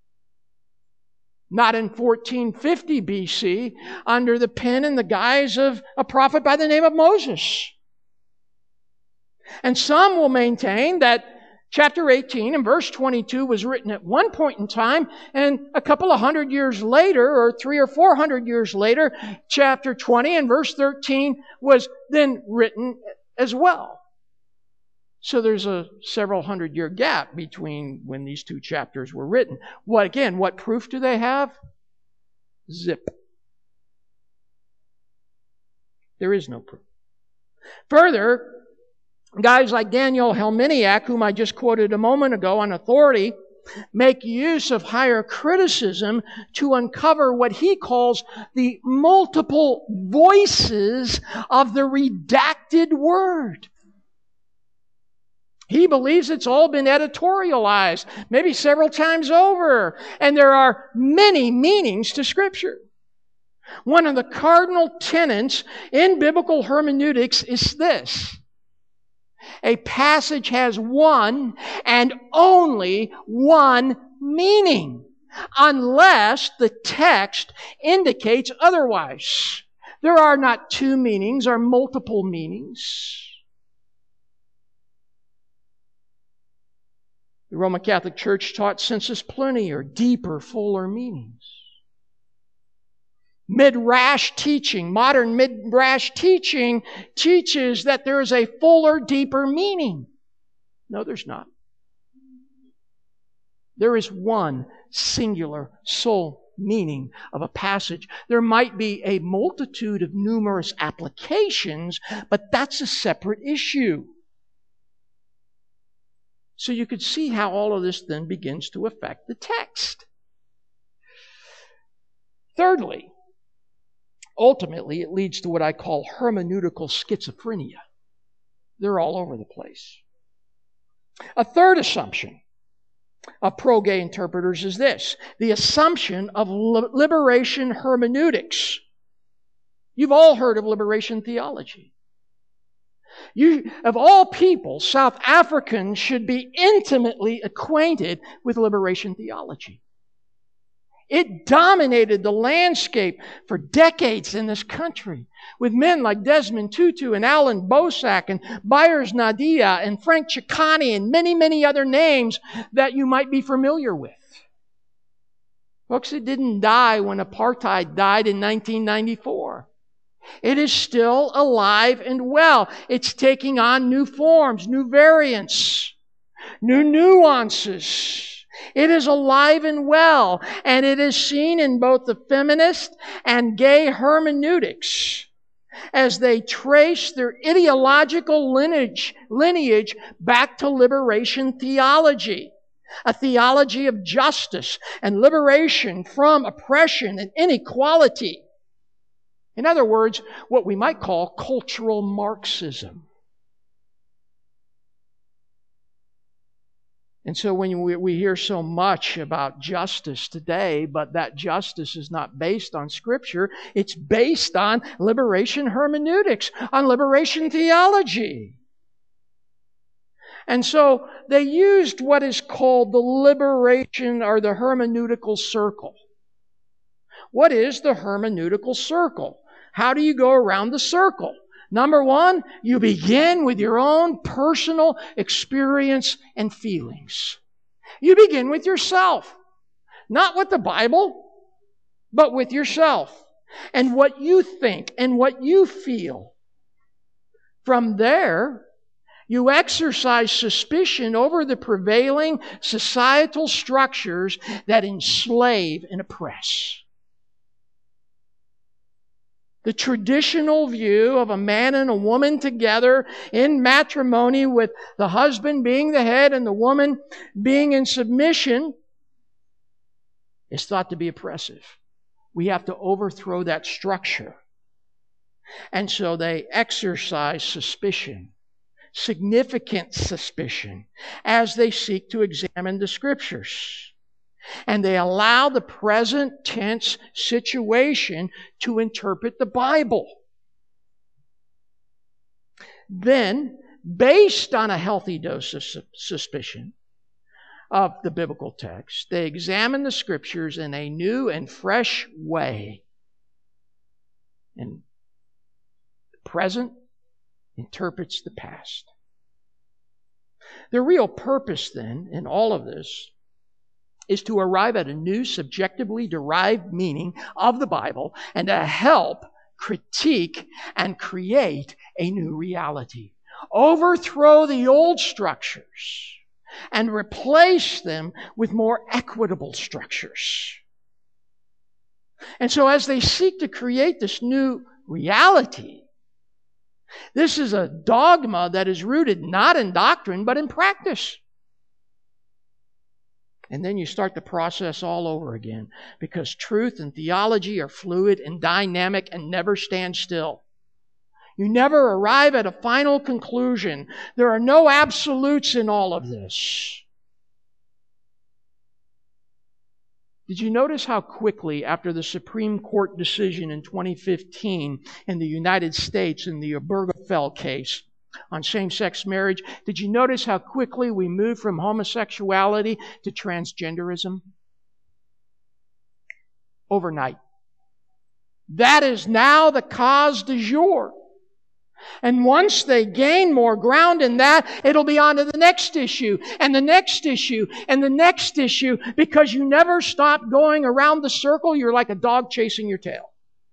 Not in 1450 BC, under the pen and the guise of a prophet by the name of Moses. And some will maintain that chapter 18 and verse 22 was written at one point in time, and a couple of hundred years later, or 300 or 400 years later, chapter 20 and verse 13 was then written as well. So there's a several hundred-year gap between when these 2 chapters were written. What proof do they have? Zip. There is no proof. Further, guys like Daniel Helminiak, whom I just quoted a moment ago on authority, make use of higher criticism to uncover what he calls the multiple voices of the redacted word. He believes it's all been editorialized, maybe several times over, and there are many meanings to Scripture. One of the cardinal tenets in biblical hermeneutics is this: a passage has one and only one meaning, unless the text indicates otherwise. There are not 2 meanings or multiple meanings. The Roman Catholic Church taught sensus plenior, deeper, fuller meanings. Midrash teaching, modern Midrash teaching, teaches that there is a fuller, deeper meaning. No, there's not. There is one singular, sole meaning of a passage. There might be a multitude of numerous applications, but that's a separate issue. So you could see how all of this then begins to affect the text. Thirdly, ultimately it leads to what I call hermeneutical schizophrenia. They're all over the place. A third assumption of pro-gay interpreters is this: the assumption of liberation hermeneutics. You've all heard of liberation theology. Of all people, South Africans should be intimately acquainted with liberation theology. It dominated the landscape for decades in this country, with men like Desmond Tutu and Alan Bosak and Byers Nadia and Frank Chikani and many, many other names that you might be familiar with. Folks, it didn't die when apartheid died in 1994. It is still alive and well. It's taking on new forms, new variants, new nuances. It is alive and well, and it is seen in both the feminist and gay hermeneutics as they trace their ideological lineage back to liberation theology, a theology of justice and liberation from oppression and inequality. In other words, what we might call cultural Marxism. And so when we hear so much about justice today, but that justice is not based on Scripture, it's based on liberation hermeneutics, on liberation theology. And so they used what is called the liberation or the hermeneutical circle. What is the hermeneutical circle? How do you go around the circle? Number one, you begin with your own personal experience and feelings. You begin with yourself. Not with the Bible, but with yourself. And what you think and what you feel. From there, you exercise suspicion over the prevailing societal structures that enslave and oppress. The traditional view of a man and a woman together in matrimony with the husband being the head and the woman being in submission is thought to be oppressive. We have to overthrow that structure. And so they exercise suspicion, significant suspicion, as they seek to examine the Scriptures. And they allow the present tense situation to interpret the Bible. Then, based on a healthy dose of suspicion of the biblical text, they examine the Scriptures in a new and fresh way. And the present interprets the past. The real purpose, then, in all of this is to arrive at a new subjectively derived meaning of the Bible and to help critique and create a new reality. Overthrow the old structures and replace them with more equitable structures. And so as they seek to create this new reality, this is a dogma that is rooted not in doctrine but in practice. And then you start the process all over again, because truth and theology are fluid and dynamic and never stand still. You never arrive at a final conclusion. There are no absolutes in all of this. Did you notice how quickly, after the Supreme Court decision in 2015 in the United States in the Obergefell case on same-sex marriage, did you notice how quickly we moved from homosexuality to transgenderism? Overnight. That is now the cause du jour. And once they gain more ground in that, it'll be on to the next issue, and the next issue, and the next issue, because you never stop going around the circle. You're like a dog chasing your tail.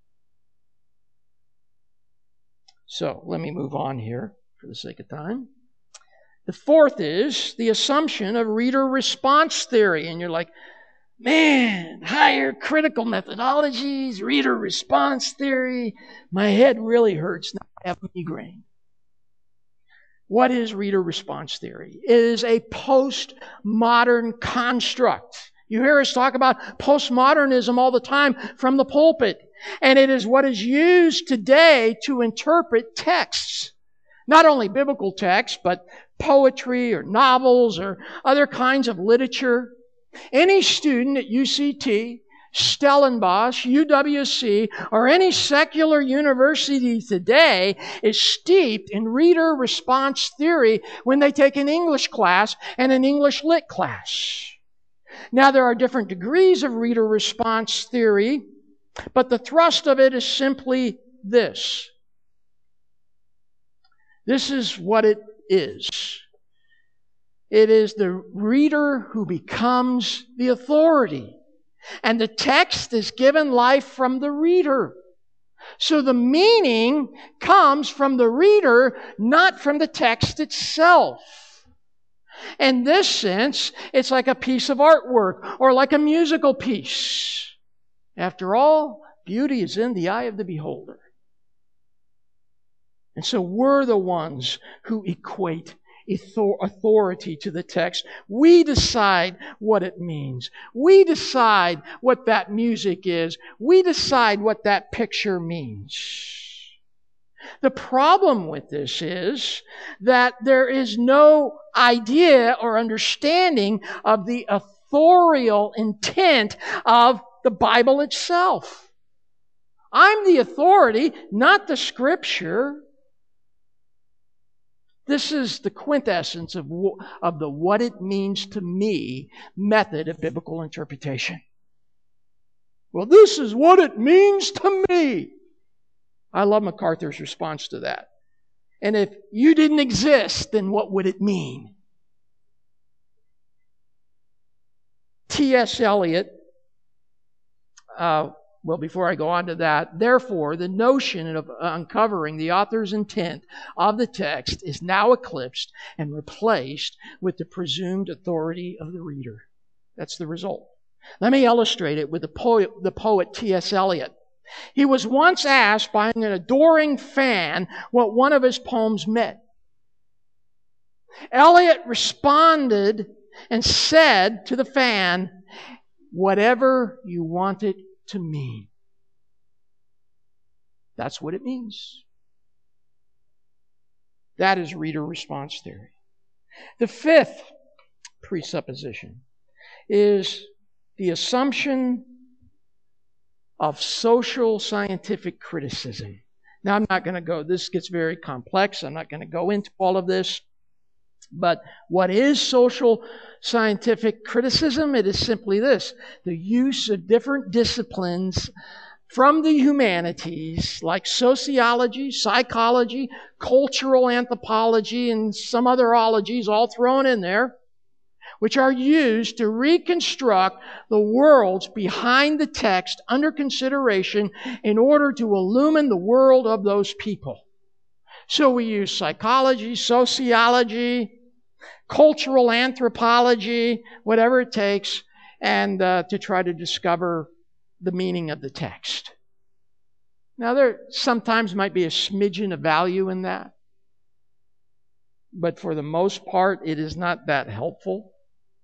So, let me move on here for the sake of time. The fourth is the assumption of reader response theory. And you're like, man, higher critical methodologies, reader response theory. My head really hurts now. I have migraine. What is reader response theory? It is a postmodern construct. You hear us talk about postmodernism all the time from the pulpit. And it is what is used today to interpret texts. Not only biblical texts, but poetry or novels or other kinds of literature. Any student at UCT, Stellenbosch, UWC, or any secular university today is steeped in reader response theory when they take an English class and an English lit class. Now, there are different degrees of reader response theory, but the thrust of it is simply this. This is what it is. It is the reader who becomes the authority. And the text is given life from the reader. So the meaning comes from the reader, not from the text itself. In this sense, it's like a piece of artwork or like a musical piece. After all, beauty is in the eye of the beholder. And so we're the ones who equate authority to the text. We decide what it means. We decide what that music is. We decide what that picture means. The problem with this is that there is no idea or understanding of the authorial intent of the Bible itself. I'm the authority, not the Scripture. This is the quintessence of the what it means to me method of biblical interpretation. Well, this is what it means to me. I love MacArthur's response to that. And if you didn't exist, then what would it mean? T.S. Eliot, well, before I go on to that, therefore, the notion of uncovering the author's intent of the text is now eclipsed and replaced with the presumed authority of the reader. That's the result. Let me illustrate it with the poet T.S. Eliot. He was once asked by an adoring fan what one of his poems meant. Eliot responded and said to the fan, "Whatever you want it to mean." That's what it means. That is reader response theory. The fifth presupposition is the assumption of social scientific criticism. Now, I'm not going to go, this gets very complex. I'm not going to go into all of this. But what is social scientific criticism? It is simply this: the use of different disciplines from the humanities, like sociology, psychology, cultural anthropology, and some other ologies all thrown in there, which are used to reconstruct the worlds behind the text under consideration in order to illumine the world of those people. So we use psychology, sociology, cultural anthropology, whatever it takes, and to try to discover the meaning of the text. Now, there sometimes might be a smidgen of value in that, but for the most part, it is not that helpful.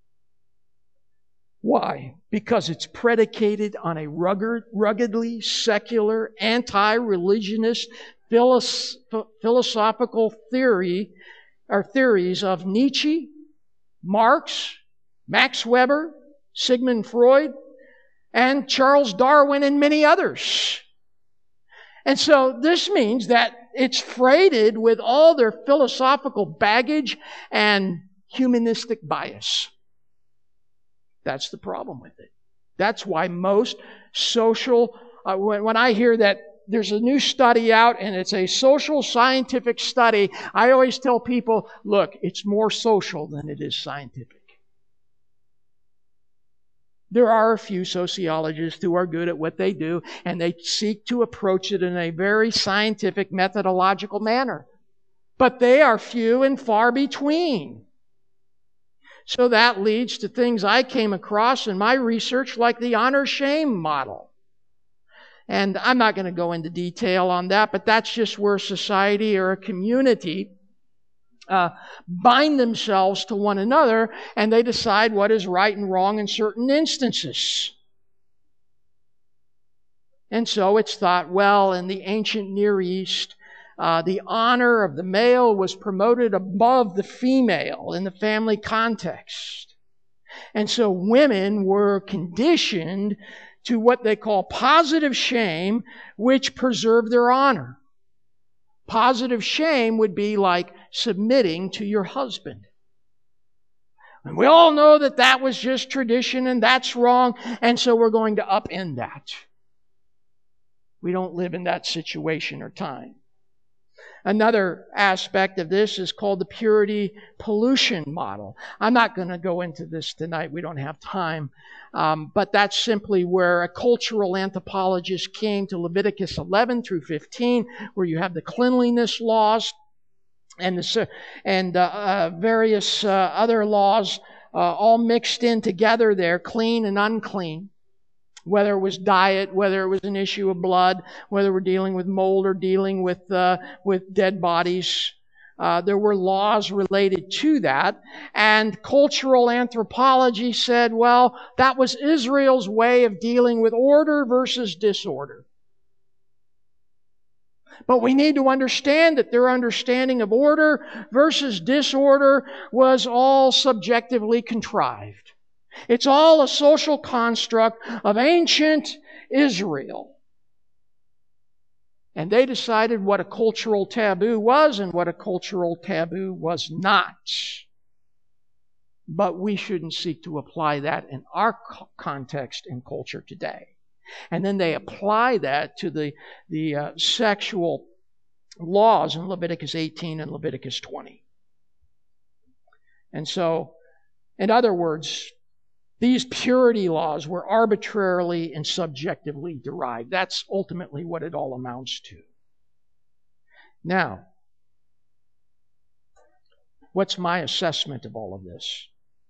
Why? Because it's predicated on a ruggedly secular, anti-religionist, philosophical theory or theories of Nietzsche, Marx, Max Weber, Sigmund Freud, and Charles Darwin, and many others. And so this means that it's freighted with all their philosophical baggage and humanistic bias. That's the problem with it. That's why most social, when I hear that there's a new study out and it's a social scientific study, I always tell people, look, it's more social than it is scientific. There are a few sociologists who are good at what they do, and they seek to approach it in a very scientific, methodological manner. But they are few and far between. So that leads to things I came across in my research, like the honor-shame model. And I'm not going to go into detail on that, but that's just where society or a community bind themselves to one another, and they decide what is right and wrong in certain instances. And so it's thought, well, in the ancient Near East, the honor of the male was promoted above the female in the family context. And so women were conditioned to what they call positive shame, which preserved their honor. Positive shame would be like submitting to your husband. And we all know that that was just tradition and that's wrong, and so we're going to upend that. We don't live in that situation or time. Another aspect of this is called the purity pollution model. I'm not going to go into this tonight. We don't have time. But that's simply where a cultural anthropologist came to Leviticus 11 through 15, where you have the cleanliness laws and various other laws all mixed in together there, clean and unclean. Whether it was diet, whether it was an issue of blood, whether we're dealing with mold or dealing with dead bodies. There were laws related to that. And cultural anthropology said, well, that was Israel's way of dealing with order versus disorder. But we need to understand that their understanding of order versus disorder was all subjectively contrived. It's all a social construct of ancient Israel. And they decided what a cultural taboo was and what a cultural taboo was not. But we shouldn't seek to apply that in our context and culture today. And then they apply that to the sexual laws in Leviticus 18 and Leviticus 20. And so, in other words, these purity laws were arbitrarily and subjectively derived. That's ultimately what it all amounts to. Now, what's my assessment of all of this?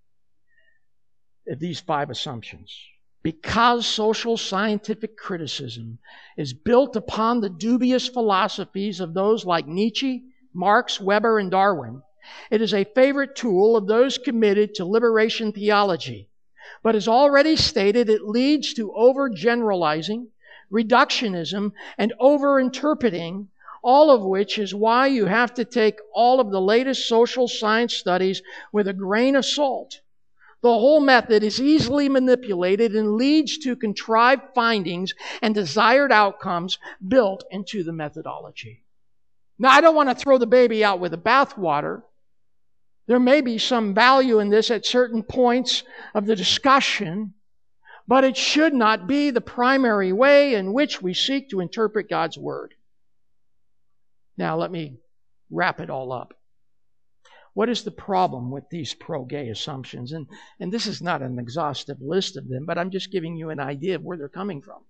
Of these 5 assumptions. Because social scientific criticism is built upon the dubious philosophies of those like Nietzsche, Marx, Weber, and Darwin, it is a favorite tool of those committed to liberation theology. But as already stated, it leads to overgeneralizing, reductionism, and overinterpreting, all of which is why you have to take all of the latest social science studies with a grain of salt. The whole method is easily manipulated and leads to contrived findings and desired outcomes built into the methodology. Now, I don't want to throw the baby out with the bathwater. There may be some value in this at certain points of the discussion, but it should not be the primary way in which we seek to interpret God's Word. Now, let me wrap it all up. What is the problem with these pro-gay assumptions? And this is not an exhaustive list of them, but I'm just giving you an idea of where they're coming from.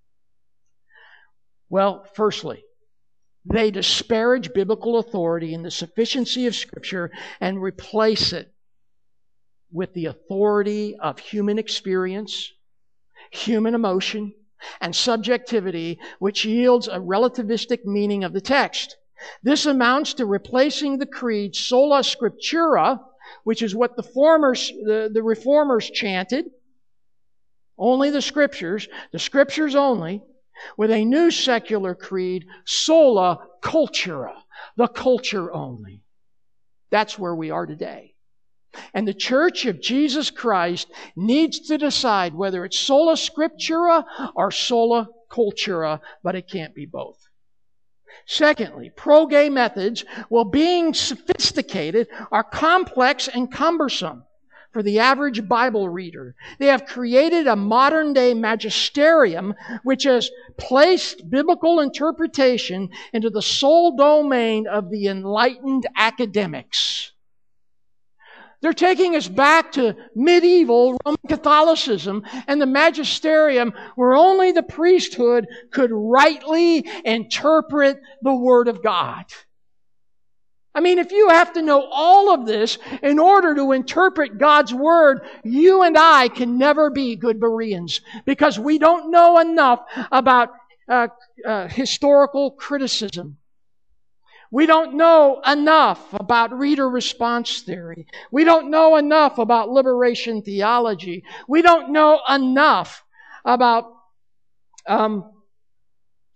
Well, firstly, they disparage biblical authority and the sufficiency of Scripture and replace it with the authority of human experience, human emotion, and subjectivity, which yields a relativistic meaning of the text. This amounts to replacing the creed sola scriptura, which is what the reformers chanted, only the Scriptures only, with a new secular creed, sola cultura, the culture only. That's where we are today. And the Church of Jesus Christ needs to decide whether it's sola scriptura or sola cultura, but it can't be both. Secondly, pro-gay methods, while being sophisticated, are complex and cumbersome for the average Bible reader. They have created a modern-day magisterium which has placed biblical interpretation into the sole domain of the enlightened academics. They're taking us back to medieval Roman Catholicism and the magisterium where only the priesthood could rightly interpret the Word of God. I mean, if you have to know all of this in order to interpret God's Word, you and I can never be good Bereans because we don't know enough about historical criticism. We don't know enough about reader response theory. We don't know enough about liberation theology. We don't know enough about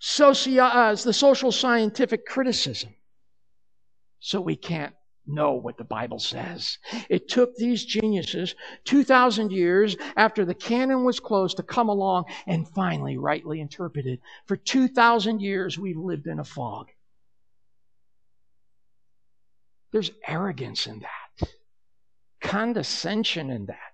the social scientific criticism. So we can't know what the Bible says. It took these geniuses 2,000 years after the canon was closed to come along and finally rightly interpret it. For 2,000 years we've lived in a fog. There's arrogance in that. Condescension in that.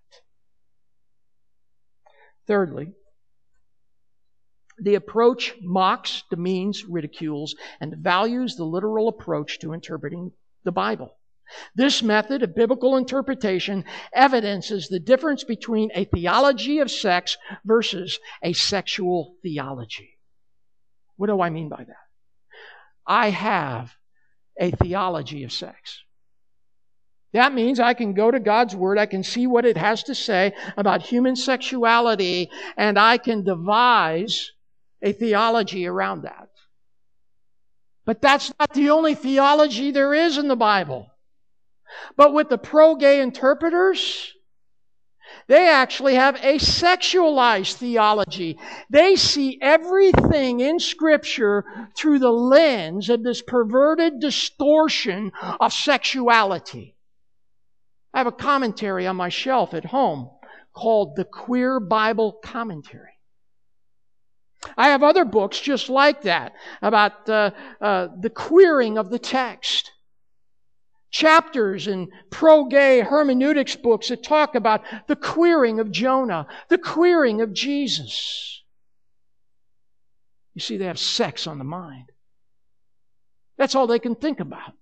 Thirdly, the approach mocks, demeans, ridicules, and values the literal approach to interpreting the Bible. This method of biblical interpretation evidences the difference between a theology of sex versus a sexual theology. What do I mean by that? I have a theology of sex. That means I can go to God's Word, I can see what it has to say about human sexuality, and I can devise a theology around that. But that's not the only theology there is in the Bible. But with the pro-gay interpreters, they actually have a sexualized theology. They see everything in Scripture through the lens of this perverted distortion of sexuality. I have a commentary on my shelf at home called the Queer Bible Commentary. I have other books just like that about the queering of the text. Chapters in pro-gay hermeneutics books that talk about the queering of Jonah, the queering of Jesus. You see, they have sex on the mind. That's all they can think about.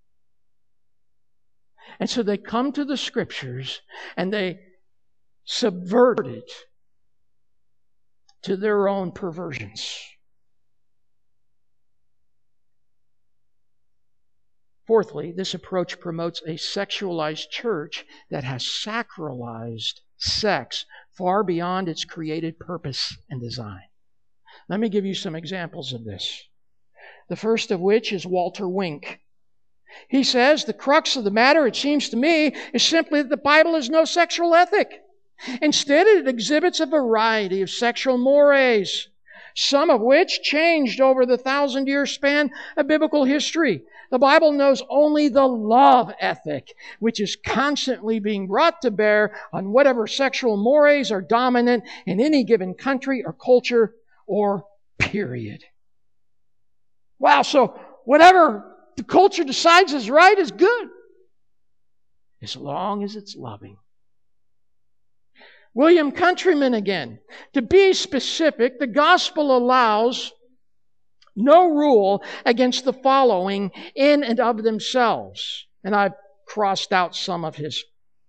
And so they come to the Scriptures and they subvert it to their own perversions. Fourthly, this approach promotes a sexualized church that has sacralized sex far beyond its created purpose and design. Let me give you some examples of this. The first of which is Walter Wink. He says, the crux of the matter, it seems to me, is simply that the Bible has no sexual ethic. Instead, it exhibits a variety of sexual mores, some of which changed over the 1,000-year span of biblical history. The Bible knows only the love ethic, which is constantly being brought to bear on whatever sexual mores are dominant in any given country or culture or period. Wow, so whatever the culture decides is right is good, as long as it's loving. William Countryman again. To be specific, the gospel allows no rule against the following in and of themselves. And I've crossed out some of his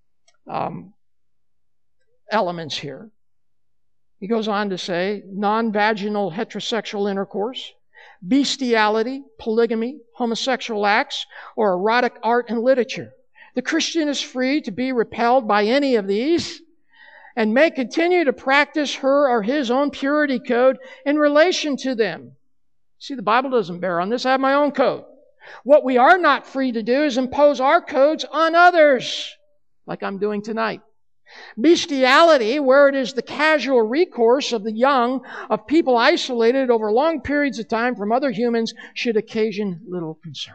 elements here. He goes on to say, non-vaginal heterosexual intercourse, bestiality, polygamy, homosexual acts, or erotic art and literature. The Christian is free to be repelled by any of these and may continue to practice her or his own purity code in relation to them. See, the Bible doesn't bear on this. I have my own code. What we are not free to do is impose our codes on others, like I'm doing tonight. Bestiality, where it is the casual recourse of the young, of people isolated over long periods of time from other humans, should occasion little concern.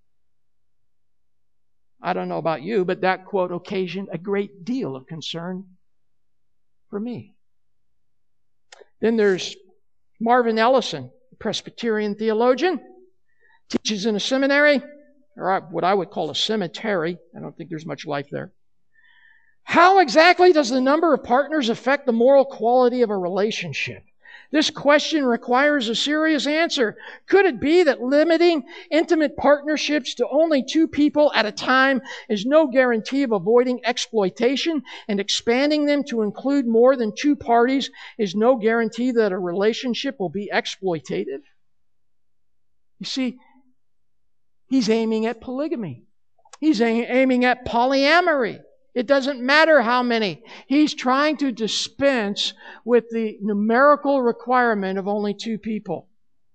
I don't know about you, but that quote occasioned a great deal of concern for me. Then there's Marvin Ellison, a Presbyterian theologian, teaches in a seminary, or what I would call a cemetery. I don't think there's much life there. How exactly does the number of partners affect the moral quality of a relationship? This question requires a serious answer. Could it be that limiting intimate partnerships to only 2 people at a time is no guarantee of avoiding exploitation, and expanding them to include more than 2 parties is no guarantee that a relationship will be exploitative? You see, he's aiming at polygamy. He's aiming at polyamory. It doesn't matter how many. He's trying to dispense with the numerical requirement of only 2 people.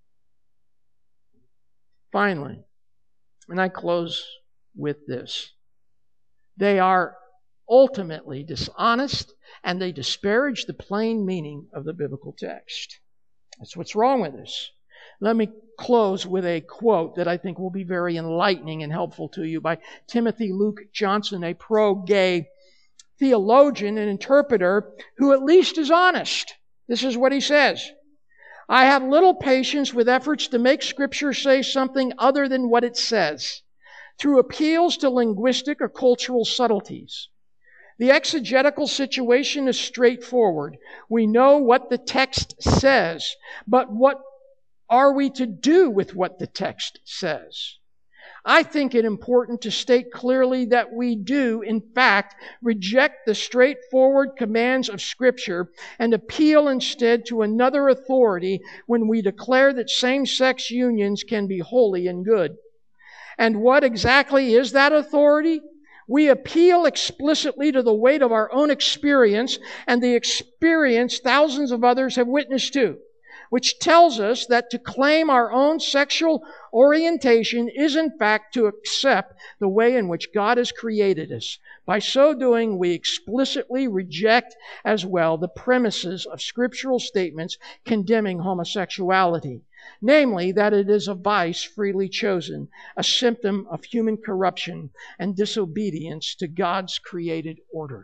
Finally, and I close with this, they are ultimately dishonest and they disparage the plain meaning of the biblical text. That's what's wrong with this. Let me close with a quote that I think will be very enlightening and helpful to you by Timothy Luke Johnson, a pro-gay theologian and interpreter who at least is honest. This is what he says. I have little patience with efforts to make Scripture say something other than what it says, through appeals to linguistic or cultural subtleties. The exegetical situation is straightforward. We know what the text says, but what are we to do with what the text says? I think it important to state clearly that we do, in fact, reject the straightforward commands of Scripture and appeal instead to another authority when we declare that same-sex unions can be holy and good. And what exactly is that authority? We appeal explicitly to the weight of our own experience and the experience thousands of others have witnessed to, which tells us that to claim our own sexual orientation is in fact to accept the way in which God has created us. By so doing, we explicitly reject as well the premises of scriptural statements condemning homosexuality, namely that it is a vice freely chosen, a symptom of human corruption and disobedience to God's created order.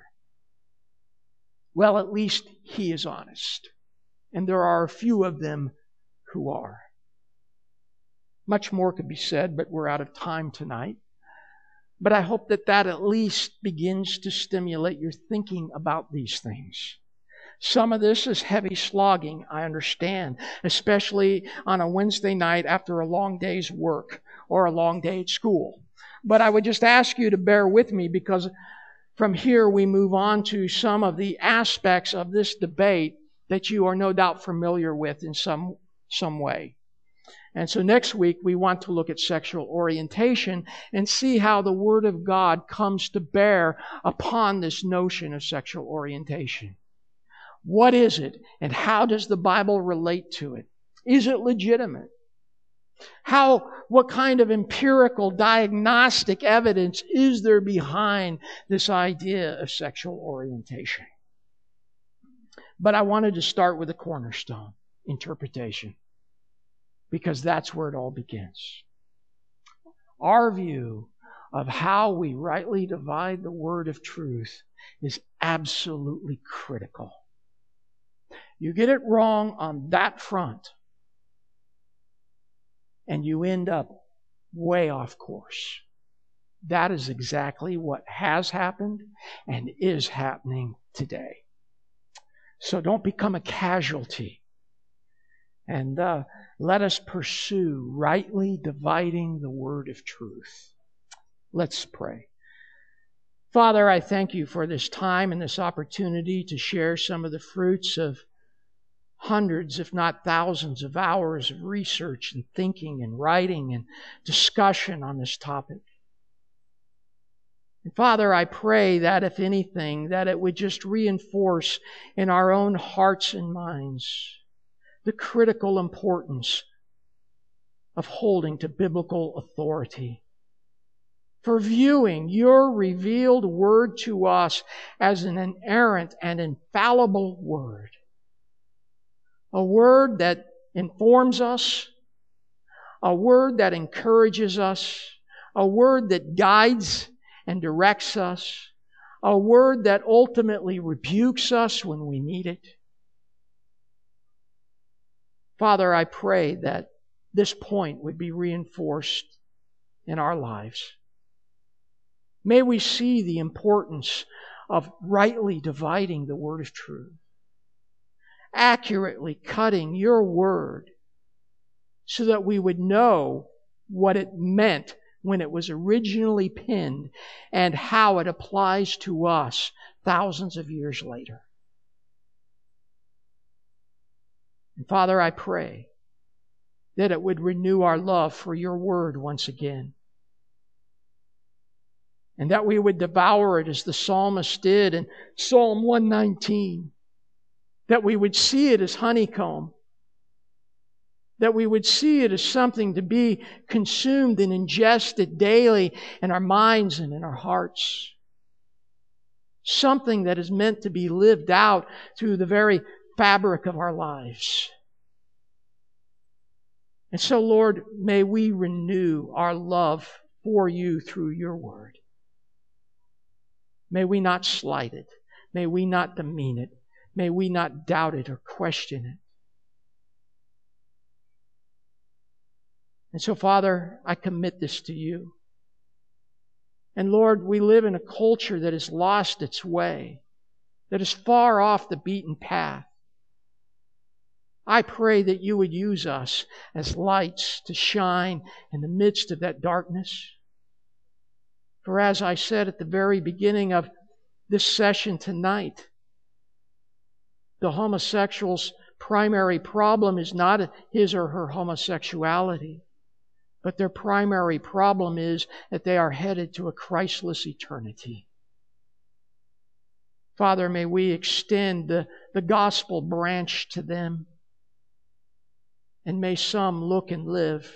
Well, at least he is honest. And there are a few of them who are. Much more could be said, but we're out of time tonight. But I hope that at least begins to stimulate your thinking about these things. Some of this is heavy slogging, I understand, especially on a Wednesday night after a long day's work or a long day at school. But I would just ask you to bear with me, because from here we move on to some of the aspects of this debate that you are no doubt familiar with in some way. And so next week we want to look at sexual orientation and see how the Word of God comes to bear upon this notion of sexual orientation. What is it, and how does the Bible relate to it? Is it legitimate? What kind of empirical diagnostic evidence is there behind this idea of sexual orientation? But I wanted to start with the cornerstone, interpretation, because that's where it all begins. Our view of how we rightly divide the word of truth is absolutely critical. You get it wrong on that front, and you end up way off course. That is exactly what has happened and is happening today. So don't become a casualty. And let us pursue rightly dividing the word of truth. Let's pray. Father, I thank you for this time and this opportunity to share some of the fruits of hundreds, if not thousands, of hours of research and thinking and writing and discussion on this topic. And Father, I pray that if anything, that it would just reinforce in our own hearts and minds the critical importance of holding to biblical authority, for viewing your revealed word to us as an inerrant and infallible word. A word that informs us, a word that encourages us, a word that guides and directs us, a word that ultimately rebukes us when we need it. Father, I pray that this point would be reinforced in our lives. May we see the importance of rightly dividing the word of truth, accurately cutting your word so that we would know what it meant when it was originally penned and how it applies to us thousands of years later. And Father, I pray that it would renew our love for your word once again, and that we would devour it as the psalmist did in Psalm 119, that we would see it as honeycomb, that we would see it as something to be consumed and ingested daily in our minds and in our hearts. Something that is meant to be lived out through the very fabric of our lives. And so, Lord, may we renew our love for you through your word. May we not slight it. May we not demean it. May we not doubt it or question it. And so, Father, I commit this to you. And Lord, we live in a culture that has lost its way, that is far off the beaten path. I pray that you would use us as lights to shine in the midst of that darkness. For as I said at the very beginning of this session tonight, the homosexual's primary problem is not his or her homosexuality, but their primary problem is that they are headed to a Christless eternity. Father, may we extend the gospel branch to them, and may some look and live.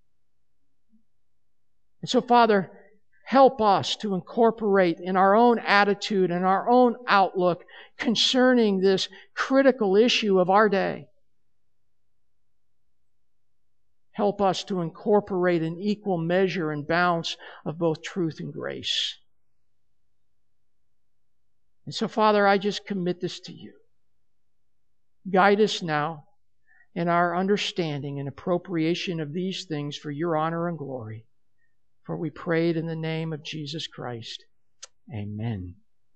And so, Father, help us to incorporate in our own attitude and our own outlook concerning this critical issue of our day. Help us to incorporate an equal measure and balance of both truth and grace. And so, Father, I just commit this to you. Guide us now in our understanding and appropriation of these things for your honor and glory. For we prayed in the name of Jesus Christ. Amen.